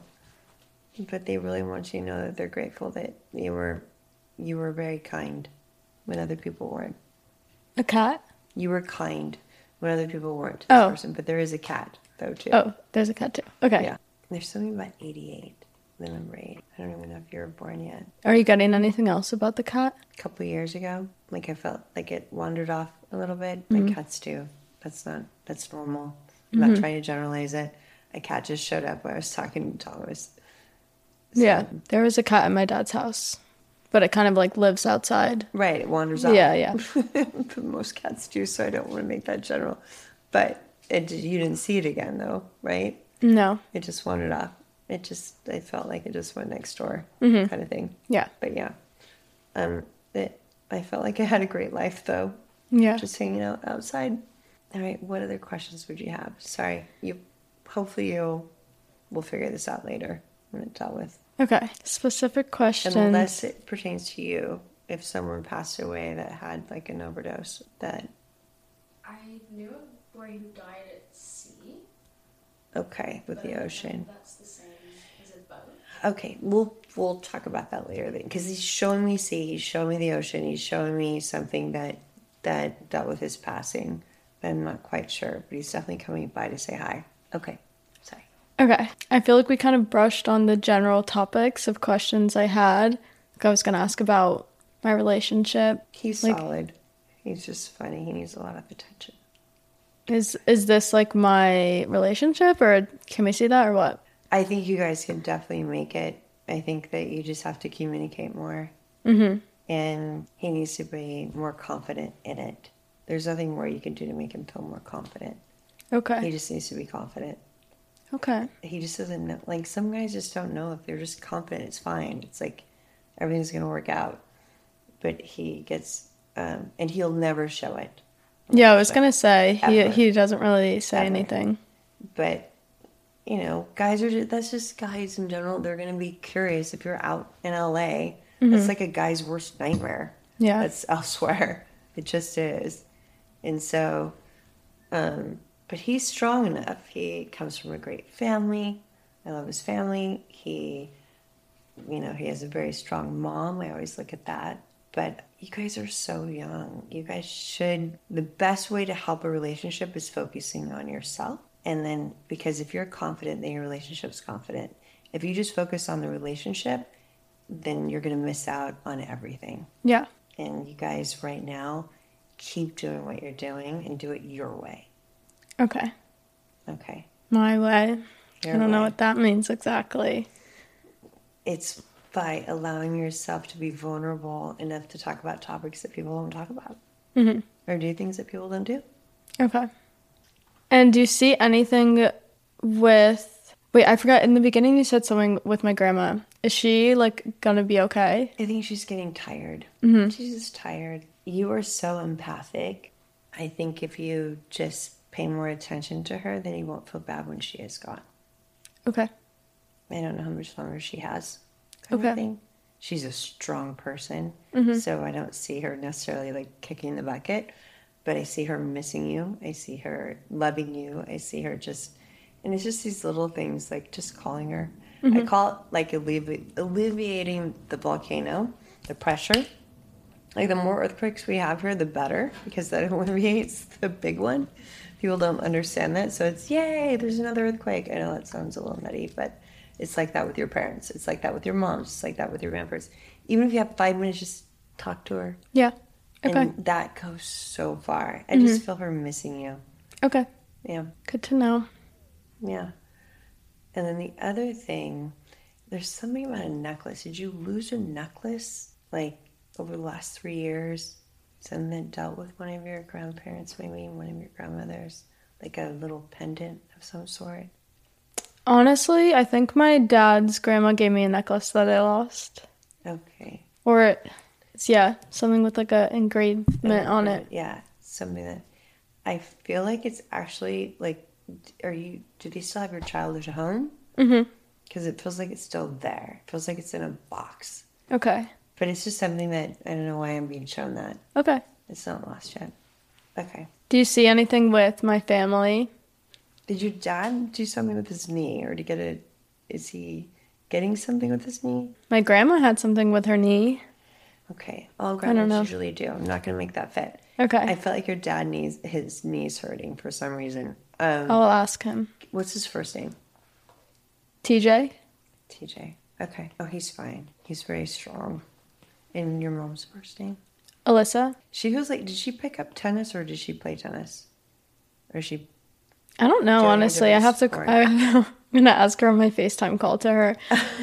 But they really want you to know that they're grateful that you were you were very kind when other people weren't. A cat? You were kind when other people weren't to this Oh. person. But there is a cat, though, too. Oh, there's a cat too. Okay. Yeah. There's something about eighty-eight, the number eight. I don't even know if you were born yet. Are you getting anything else about the cat? A couple of years ago, like I felt like it wandered off a little bit. Like Mm-hmm. cats do. That's not, that's normal. I'm not trying to generalize it. A cat just showed up when I was talking to Thomas. So- Yeah, there was a cat at my dad's house, but it kind of like lives outside. Right, it wanders off. Yeah, yeah. But most cats do, so I don't want to make that general. But it, you didn't see it again, though, right? No. It just wandered off. It just, I felt like it just went next door, Mm-hmm. kind of thing. Yeah. But yeah, um, it, I felt like I had a great life, though. Yeah. Just hanging out outside. All right, what other questions would you have? Sorry, you. Hopefully you will figure this out later when it's dealt with. Okay. Specific questions. Unless it pertains to you, if someone passed away that had like an overdose, that I knew a boy who died at sea. okay with the ocean. That's the same as a boat. Okay, we'll we'll talk about that later then, because he's showing me sea, he's showing me the ocean, he's showing me something that that dealt with his passing. I'm not quite sure, but he's definitely coming by to say hi. Okay, sorry. Okay. I feel like we kind of brushed on the general topics of questions I had. Like I was going to ask about my relationship. He's Like- solid. He's just funny. He needs a lot of attention. Is is this like my relationship, or can we see that, or what? I think you guys can definitely make it. I think that you just have to communicate more. Mm-hmm. And he needs to be more confident in it. There's nothing more you can do to make him feel more confident. He Okay. just needs to be confident. Okay. He just doesn't know. Like, some guys just don't know. If they're just confident, it's fine. It's like everything's going to work out. But he gets, um, and he'll never show it. Yeah, I was going to say, he Ever. he doesn't really say Ever. anything. But, you know, guys are just, that's just guys in general. They're going to be curious if you're out in L A. That's like a guy's worst nightmare. Yeah. That's elsewhere. It just is. And so, um, but he's strong enough. He comes from a great family. I love his family. He, you know, he has a very strong mom. I always look at that. But you guys are so young. You guys should, the best way to help a relationship is focusing on yourself. And then, because if you're confident, then your relationship's confident. If you just focus on the relationship, then you're going to miss out on everything. Yeah. And you guys right now, keep doing what you're doing and do it your way. Okay. Okay? My way. Your I don't know way. what that means exactly. It's by allowing yourself to be vulnerable enough to talk about topics that people don't talk about. Mm-hmm. Or do things that people don't do. Okay. And do you see anything with... Wait, I forgot. In the beginning, you said something with my grandma. Is she, like, gonna be okay? I think she's getting tired. Mm-hmm. She's just tired. You are so empathic. I think if you just pay more attention to her, then you won't feel bad when she is gone. Okay. I don't know how much longer she has. Kind of Okay. thing. She's a strong person, Mm-hmm. so I don't see her necessarily like kicking the bucket, but I see her missing you. I see her loving you. I see her just, and it's just these little things like just calling her. I call it like allevi- alleviating the volcano, the pressure. Like, the more earthquakes we have here, the better, because that alleviates the big one. People don't understand that, so it's, yay, there's another earthquake. I know that sounds a little nutty, but it's like that with your parents. It's like that with your moms. It's like that with your grandparents. Even if you have five minutes, just talk to her. Yeah. Okay. And that goes so far. I just feel her missing you. Okay. Yeah. Good to know. Yeah. And then the other thing, there's something about a necklace. Did you lose a necklace, like, over the last three years? Something that dealt with one of your grandparents, maybe one of your grandmothers, like a little pendant of some sort? Honestly, I think my dad's grandma gave me a necklace that I lost. Okay. Or, it's, yeah, something with like a engravement on it. Yeah, something that I feel like it's actually like, are you, do they still have your childhood home? Mm-hmm. Because it feels like it's still there. It feels like it's in a box. Okay. But it's just something that, I don't know why I'm being shown that. Okay. It's not lost yet. Okay. Do you see anything with my family? Did your dad do something with his knee? Or did he get a, is he getting something with his knee? My grandma had something with her knee. Okay. All don't grandmas know. usually do. I'm not going to make that fit. Okay. I felt like your dad needs, his knee's hurting for some reason. Um, I'll ask him. What's his first name? T J? T J. Okay. Oh, he's fine. He's very strong. And your mom's first name? Alyssa? She feels like, did she pick up tennis or did she play tennis? Or is she... I don't know, Doing a honestly. I have to, different I, I'm going to ask her on my FaceTime call to her.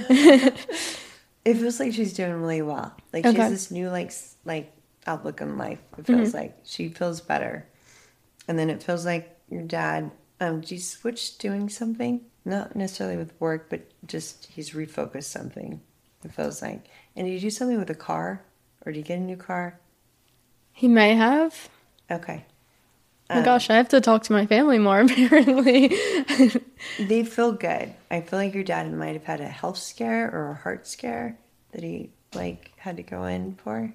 It feels like she's doing really well. Like, she Okay. has this new, like, s- like outlook on life. It feels Mm-hmm. like she feels better. And then it feels like your dad, um, did you switch doing something? Not necessarily with work, but just he's refocused something. It feels like. And did you do something with a car? Or did you get a new car? He may have. Okay. Oh my gosh, I have to talk to my family more, apparently. They feel good. I feel like your dad might have had a health scare or a heart scare that he, like, had to go in for.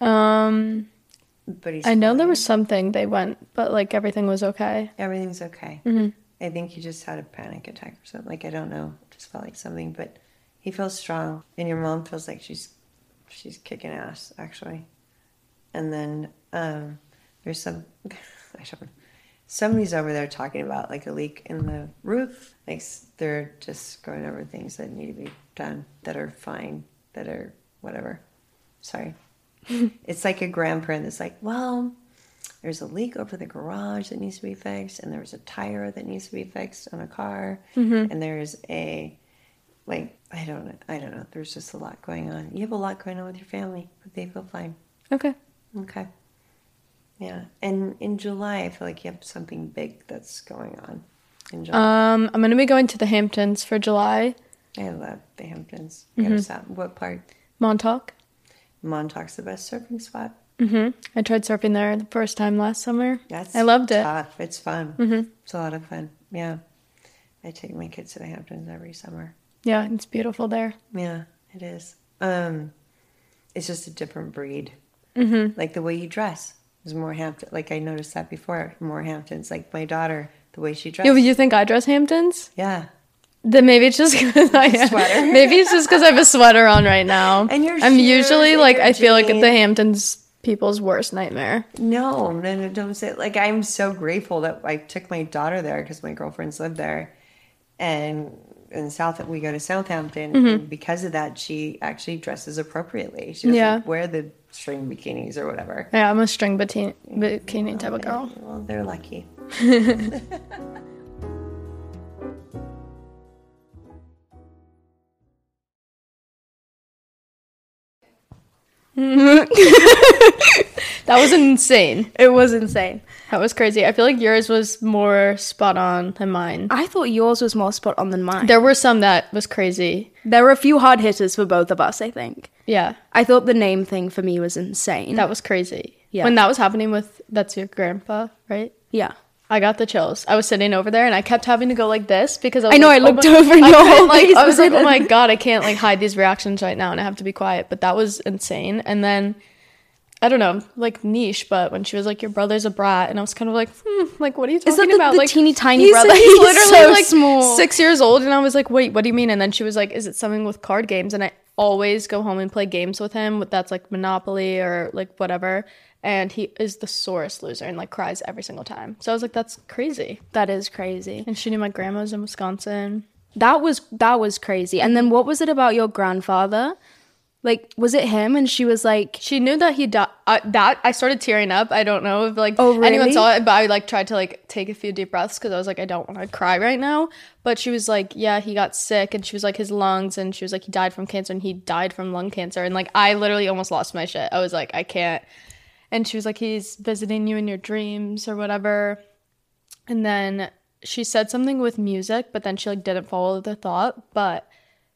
um, But he's I know there fine. was something they went, but like everything was okay. Everything's okay. Mm-hmm. I think he just had a panic attack or something. Like, I don't know. Just felt like something. But he feels strong. And your mom feels like she's she's kicking ass, actually. And then um, there's some... I don't know. Somebody's over there talking about, like, a leak in the roof. Like, s- they're just going over things that need to be done that are fine, that are whatever. Sorry. It's like a grandparent that's like, well... There's a leak over the garage that needs to be fixed, and there's a tire that needs to be fixed on a car, Mm-hmm. and there's a, like, I don't know, I don't know. There's just a lot going on. You have a lot going on with your family, but they feel fine. Okay. Okay. Yeah, and in July, I feel like you have something big that's going on. In July, Um, I'm going to be going to the Hamptons for July. I love the Hamptons. You gotta stop. What part? Montauk. Montauk's the best surfing spot. Mm-hmm. I tried surfing there the first time last summer. That's I loved it. tough. It's fun. Mm-hmm. It's a lot of fun. Yeah, I take my kids to the Hamptons every summer. Yeah, it's beautiful there. Yeah, it is. Um, it's just a different breed. Mm-hmm. Like the way you dress is more Hampton. Like I noticed that before. More Hamptons. Like my daughter, the way she dresses. Yeah, but you think I dress Hamptons? Yeah. Then maybe it's just because I Sweater. Maybe it's just because I have a sweater on right now. And your I'm shoes usually and like your I feel like jeans. the Hamptons people's worst nightmare. No, no, no, don't say. Like I'm so grateful that I took my daughter there because my girlfriends live there, and in South we go to Southampton. Mm-hmm. And because of that, she actually dresses appropriately. She doesn't Yeah. wear the string bikinis or whatever. Yeah, I'm a string bikini, bikini type of girl. Well, they're lucky. That was insane. It was insane. That was crazy. I feel like yours was more spot on than mine. I thought yours was more spot on than mine. There were some that was crazy. There were a few hard hitters for both of us, I think. Yeah, I thought the name thing for me was insane. that was crazy. Yeah. When that was happening with, that's your grandpa, right? yeah. I got the chills. I was sitting over there and I kept having to go like this because I, was I know, like, I looked oh my- over and I your couldn't, whole like, face I was was like, oh hidden. my God, I can't like hide these reactions right now and I have to be quiet. But that was insane. And then, I don't know, like niche, but when she was like, your brother's a brat, and I was kind of like, hmm, like, what are you talking Is that the- about? the like, teeny tiny he's, brother? He's He's literally so like small. six years old. And I was like, wait, what do you mean? And then she was like, is it something with card games? And I, always go home and play games with him. That's like Monopoly or like whatever. And he is the sorest loser and like cries every single time. So I was like, that's crazy. That is crazy. And she knew my grandma's in Wisconsin. That was that was crazy. And then what was it about your grandfather? Like, was it him? And she was like, She knew that he died. Uh, that I started tearing up. I don't know if like Oh, anyone really? saw it, but I like tried to like take a few deep breaths because I was like, I don't want to cry right now. But she was like, yeah, he got sick, and she was like, his lungs, and she was like, he died from cancer, and he died from lung cancer, and like I literally almost lost my shit. I was like, I can't. And she was like, he's visiting you in your dreams or whatever. And then she said something with music, but then she like didn't follow the thought, but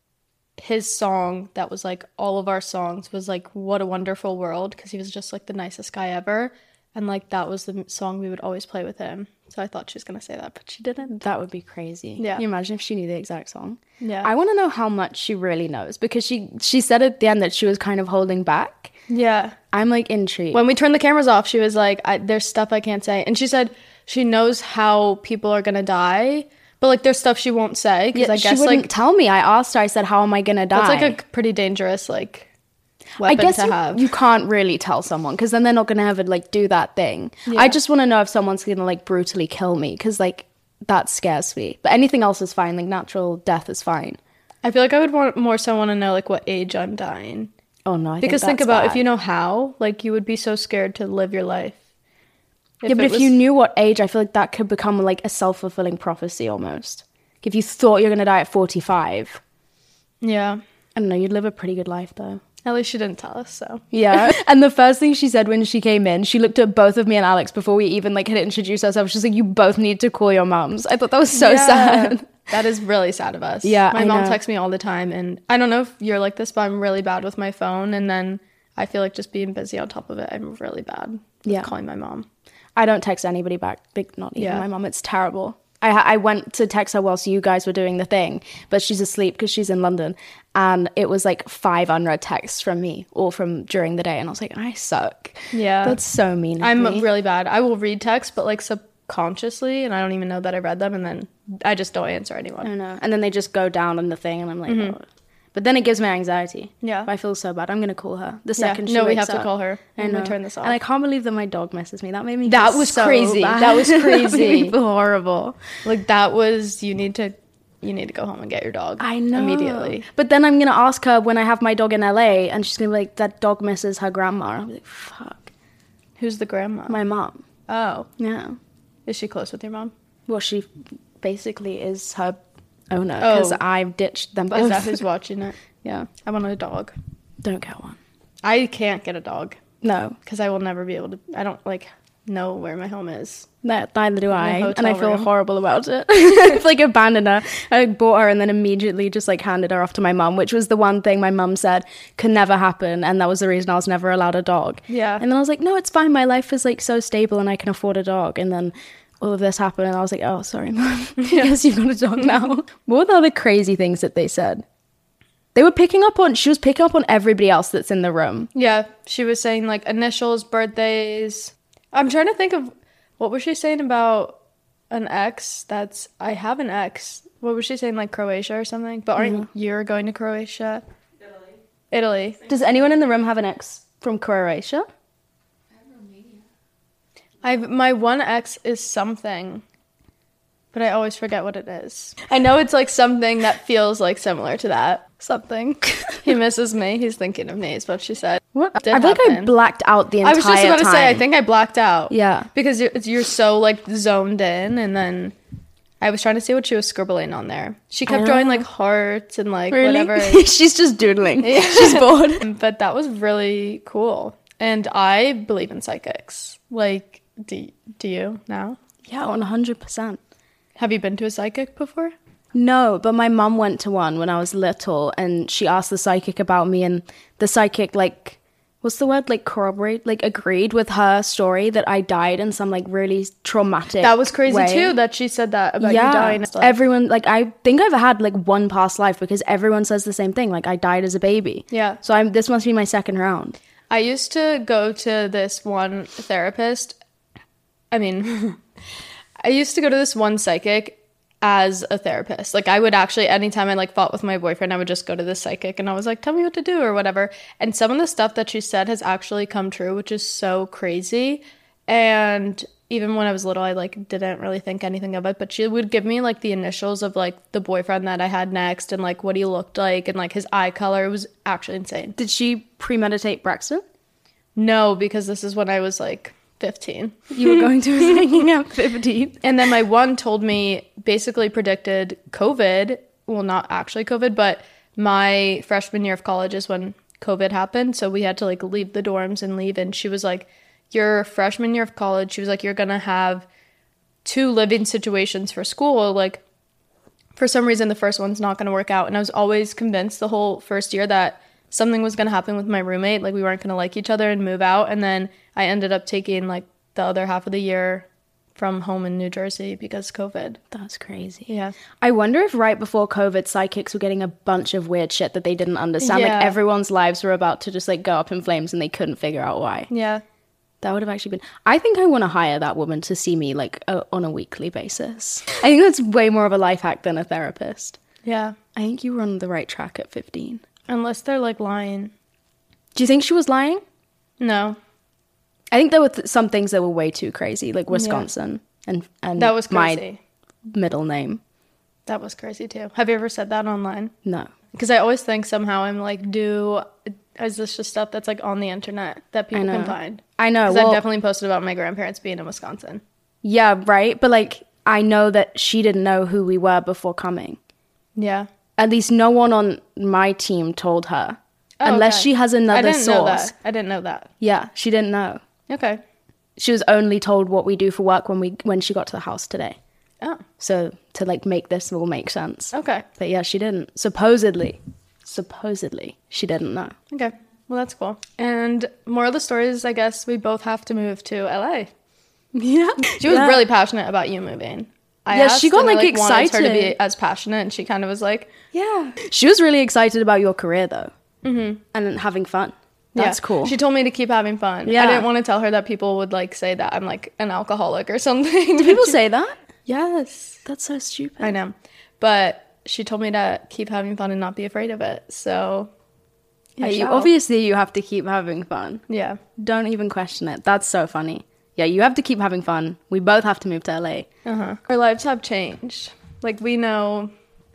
his song that was like all of our songs was like What a Wonderful World, because he was just like the nicest guy ever, and like that was the song we would always play with him. So I thought she was gonna say that, but she didn't. that would be crazy. Yeah. Can you imagine if she knew the exact song? Yeah. I want to know how much she really knows, because she she said at the end that she was kind of holding back. Yeah, I'm like intrigued. when we turned the cameras off, she was like, I, there's stuff I can't say, and she said she knows how people are gonna die, but like there's stuff she won't say because yeah, I she guess wouldn't like tell me. I asked her, I said, how am I gonna die? that's like a pretty dangerous like I weapon guess to you, have. you can't really tell someone, because then they're not gonna ever like do that thing. I just want to know if someone's gonna like brutally kill me, because like that scares me. But anything else is fine. Like natural death is fine. I feel like I would want more so want to know like what age I'm dying. Oh no, I Because think think about bad. if you know how, like you would be so scared to live your life. yeah, but it if was- you knew what age, I feel like that could become like a self-fulfilling prophecy almost. If you thought you're gonna die at forty-five, Yeah. I don't know, you'd live a pretty good life though. At least she didn't tell us, so. Yeah. And the first thing she said when she came in, she looked at both of me and Alex before we even like had introduced ourselves. She's like, you both need to call your mums. I thought that was so Yeah. sad. That is really sad of us. Yeah, My I mom know. texts me all the time, and I don't know if you're like this, but I'm really bad with my phone, and then I feel like just being busy on top of it, I'm really bad with Yeah. calling my mom. I don't text anybody back, like not even Yeah. my mom. It's terrible. I ha- I went to text her whilst you guys were doing the thing, but she's asleep because she's in London, and it was like five unread texts from me, all from during the day, and I was like, I suck. Yeah. That's so mean. Of I'm me. really bad. I will read texts, but like subconsciously, and I don't even know that I read them, and then I just don't answer I anyone. don't know. And then they just go down on the thing, and I'm like, oh. But then it gives me anxiety. Yeah. I feel so bad. I'm gonna call her the Yeah. second she No, we wakes have to up. call her. I I'm know. gonna turn this off. And I can't believe that my dog misses me. That made me. That feel was so crazy. bad. That was That made me crazy. feel horrible. Like that was you need to you need to go home and get your dog. I know. Immediately. But then I'm gonna ask her when I have my dog in L A, and she's gonna be like, "That dog misses her grandma." And I'm like, "Fuck, Who's the grandma? my mom." oh. Yeah. Is she close with your mom? Well, she basically is her owner Oh. because I've ditched them both. Is that who's watching it? Yeah. I want a dog. Don't get one. I can't get a dog No. because I will never be able to. I don't like know where my home is. That, neither do I, hotel and I feel room. horrible about it. I've like abandoned her. I like, bought her and then immediately just like handed her off to my mum, which was the one thing my mum said could never happen, and that was the reason I was never allowed a dog. Yeah. And then I was like, no, it's fine. My life is like so stable, and I can afford a dog. And then all of this happened, and I was like, oh, sorry, mum. I guess you've got a dog now. What were the other crazy things that they said? They were picking up on. She was picking up on everybody else that's in the room. Yeah, she was saying like initials, birthdays. I'm trying to think of what was she saying about an ex. That's I have an ex. What was she saying, like Croatia or something? But aren't you going to Croatia? Italy. Italy. Does anyone in the room have an ex from Croatia? I've my one ex is something, but I always forget what it is. I know it's like something that feels like similar to that. Something. He misses me. He's thinking of me, is what she said. What? Did I feel like I happen. blacked out the entire I was just about to time. say, I think I blacked out. Yeah. Because you're, you're so like zoned in, and then I was trying to see what she was scribbling on there. She kept know. drawing like hearts and like Really? whatever. She's just doodling. She's bored. But that was really cool. And I believe in psychics. Like, do, do you now? Yeah, one hundred percent. Have you been to a psychic before? No, but my mum went to one when I was little, and she asked the psychic about me, and the psychic, like, what's the word? Like, corroborate? Like, agreed with her story that I died in some, like, really traumatic That was crazy way. too, that she said that about Yeah, you dying. and stuff. everyone, like, I think I've had, like, one past life because everyone says the same thing. Like, I died as a baby. Yeah. So I'm, this must be my second round. I used to go to this one therapist. I mean, I used to go to this one psychic, as a therapist. Like I would actually, anytime I like fought with my boyfriend, I would just go to the psychic and I was like, tell me what to do or whatever. And some of the stuff that she said has actually come true, which is so crazy. And even when I was little, I like didn't really think anything of it, but she would give me like the initials of like the boyfriend that I had next and like what he looked like and like his eye color. It was actually insane. Did she premeditate Braxton? No, because this is when I was like fifteen. You were going to a hanging out fifteen. And then my one told me, basically predicted COVID. Well, not actually COVID, but my freshman year of college is when COVID happened. So we had to like leave the dorms and leave. And she was like, your freshman year of college, she was like, you're going to have two living situations for school. Like for some reason, the first one's not going to work out. And I was always convinced the whole first year that something was going to happen with my roommate. Like we weren't going to like each other and move out. And then I ended up taking like the other half of the year from home in New Jersey because COVID. That's crazy. Yeah. I wonder if right before COVID, psychics were getting a bunch of weird shit that they didn't understand. Yeah. Like everyone's lives were about to just like go up in flames and they couldn't figure out why. Yeah. That would have actually been... I think I want to hire that woman to see me like uh, on a weekly basis. I think that's way more of a life hack than a therapist. Yeah. I think you were on the right track at fifteen. Unless they're like lying. Do you think she was lying? No. I think there were th- some things that were way too crazy, like Wisconsin yeah. and and that was crazy. My middle name. That was crazy too. Have you ever said that online? No. Because I always think somehow I'm like, do is this just stuff that's like on the internet that people can find? I know. Because Well, I've definitely posted about my grandparents being in Wisconsin. yeah, right. But like, I know that she didn't know who we were before coming. Yeah. At least no one on my team told her, Oh, unless okay. she has another I didn't source. know that. I didn't know that. Yeah, she didn't know. Okay. She was only told what we do for work when we when she got to the house today. Oh. So to like make this all make sense. Okay. But yeah, she didn't. Supposedly, supposedly, she didn't know. Okay. Well, that's cool. And moral of the story is, I guess we both have to move to L A. Yeah, She was Yeah. really passionate about you moving. I Yeah, she asked got, and I, like, wanted her to be excited. as passionate, and she kind of was like, Yeah. She was really excited about your career though, mm-hmm. and having fun. That's yeah. cool. She told me to keep having fun. Yeah. I didn't want to tell her that people would like say that I'm like an alcoholic or something. Do people say that? Yes. That's so stupid. I know. But she told me to keep having fun and not be afraid of it. So Yeah, I you shall. obviously you have to keep having fun. Yeah. Don't even question it. That's so funny. Yeah, you have to keep having fun. We both have to move to L A. Uh-huh. Our lives have changed. Like we know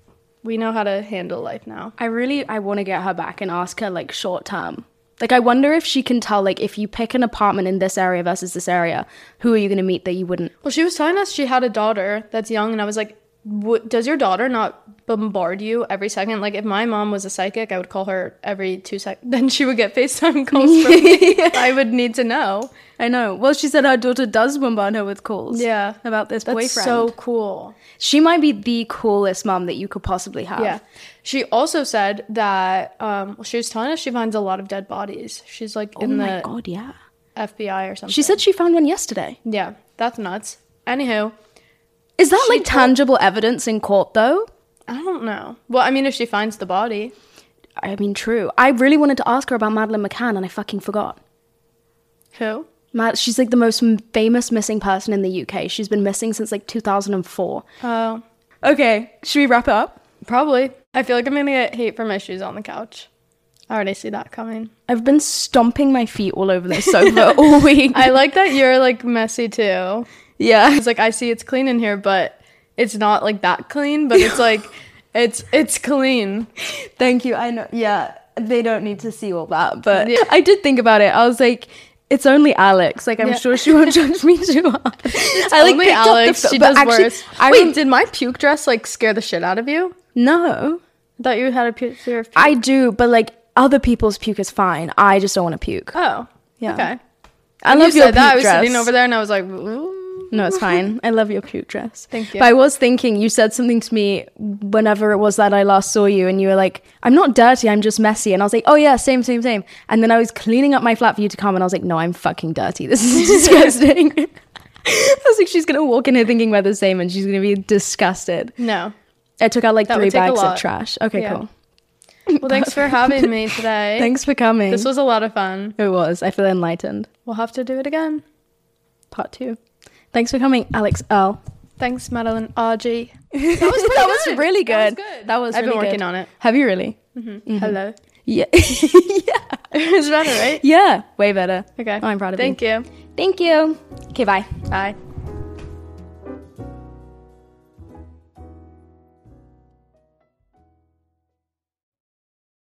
we know how to handle life now. I really I want to get her back and ask her like short term. Like I wonder if she can tell like if you pick an apartment in this area versus this area, who are you going to meet that you wouldn't? Well, she was telling us she had a daughter that's young, and I was like, what, does your daughter not bombard you every second? Like, if my mom was a psychic, I would call her every two seconds. Then she would get FaceTime calls from me. I would need to know. I know. Well, she said her daughter does bombard her with calls. Yeah. About this That's boyfriend. so cool. She might be the coolest mom that you could possibly have. Yeah. She also said that um, well, she was telling us she finds a lot of dead bodies. She's like Oh in my the god, yeah. F B I or something. She said she found one yesterday. yeah, that's nuts. Anywho, Is that She like told- tangible evidence in court though? I don't know. Well, I mean, if she finds the body. I mean, true. I really wanted to ask her about Madeleine McCann and I fucking forgot. Who? Mad- she's like the most m- famous missing person in the U K. She's been missing since like two thousand four. Oh, Okay, should we wrap it up? probably. I feel like I'm gonna get hate for my shoes on the couch. I already see that coming. I've been stomping my feet all over this sofa all week. I like that you're like messy too. yeah. It's like I see it's clean in here, but it's not like that clean. But it's like it's it's clean. Thank you. I know. Yeah, they don't need to see all that, but Yeah. I did think about it. I was like, it's only Alex. Like, I'm Yeah. sure she won't judge me too hard. It's I like only picked up the Alex. pho- She but does actually, worse. I Wait, rem- did my puke dress like scare the shit out of you? no, I thought you had a pu- fear of puke. I do, but like other people's puke is fine. I just don't want to puke. Oh, Yeah. okay. I When love you your said that, I puke was dress. sitting over there and I was like, ooh. No, it's fine. I love your puke dress. Thank you. But I was thinking, you said something to me whenever it was that I last saw you, and you were like, I'm not dirty, I'm just messy. And I was like, oh yeah, same, same, same. And then I was cleaning up my flat for you to come, and I was like, no, I'm fucking dirty. This is disgusting. I was like, she's going to walk in here thinking we're the same, and she's going to be disgusted. No. I took out like That three would take a bags of lot. trash. Okay, Yeah. cool. Well, thanks for having me today. Thanks for coming. This was a lot of fun. It was. I feel enlightened. We'll have to do it again. Part two. Thanks for coming, Alex Earl. Thanks, Madeline R G. That was, that was really good. That was good. That was I've really been working good. on it. Have you really? Mm-hmm. Hello. Yeah. Yeah. It's better, right? Yeah. Way better. Okay. I'm proud of Thank you. you. Thank you. Okay, bye. Bye.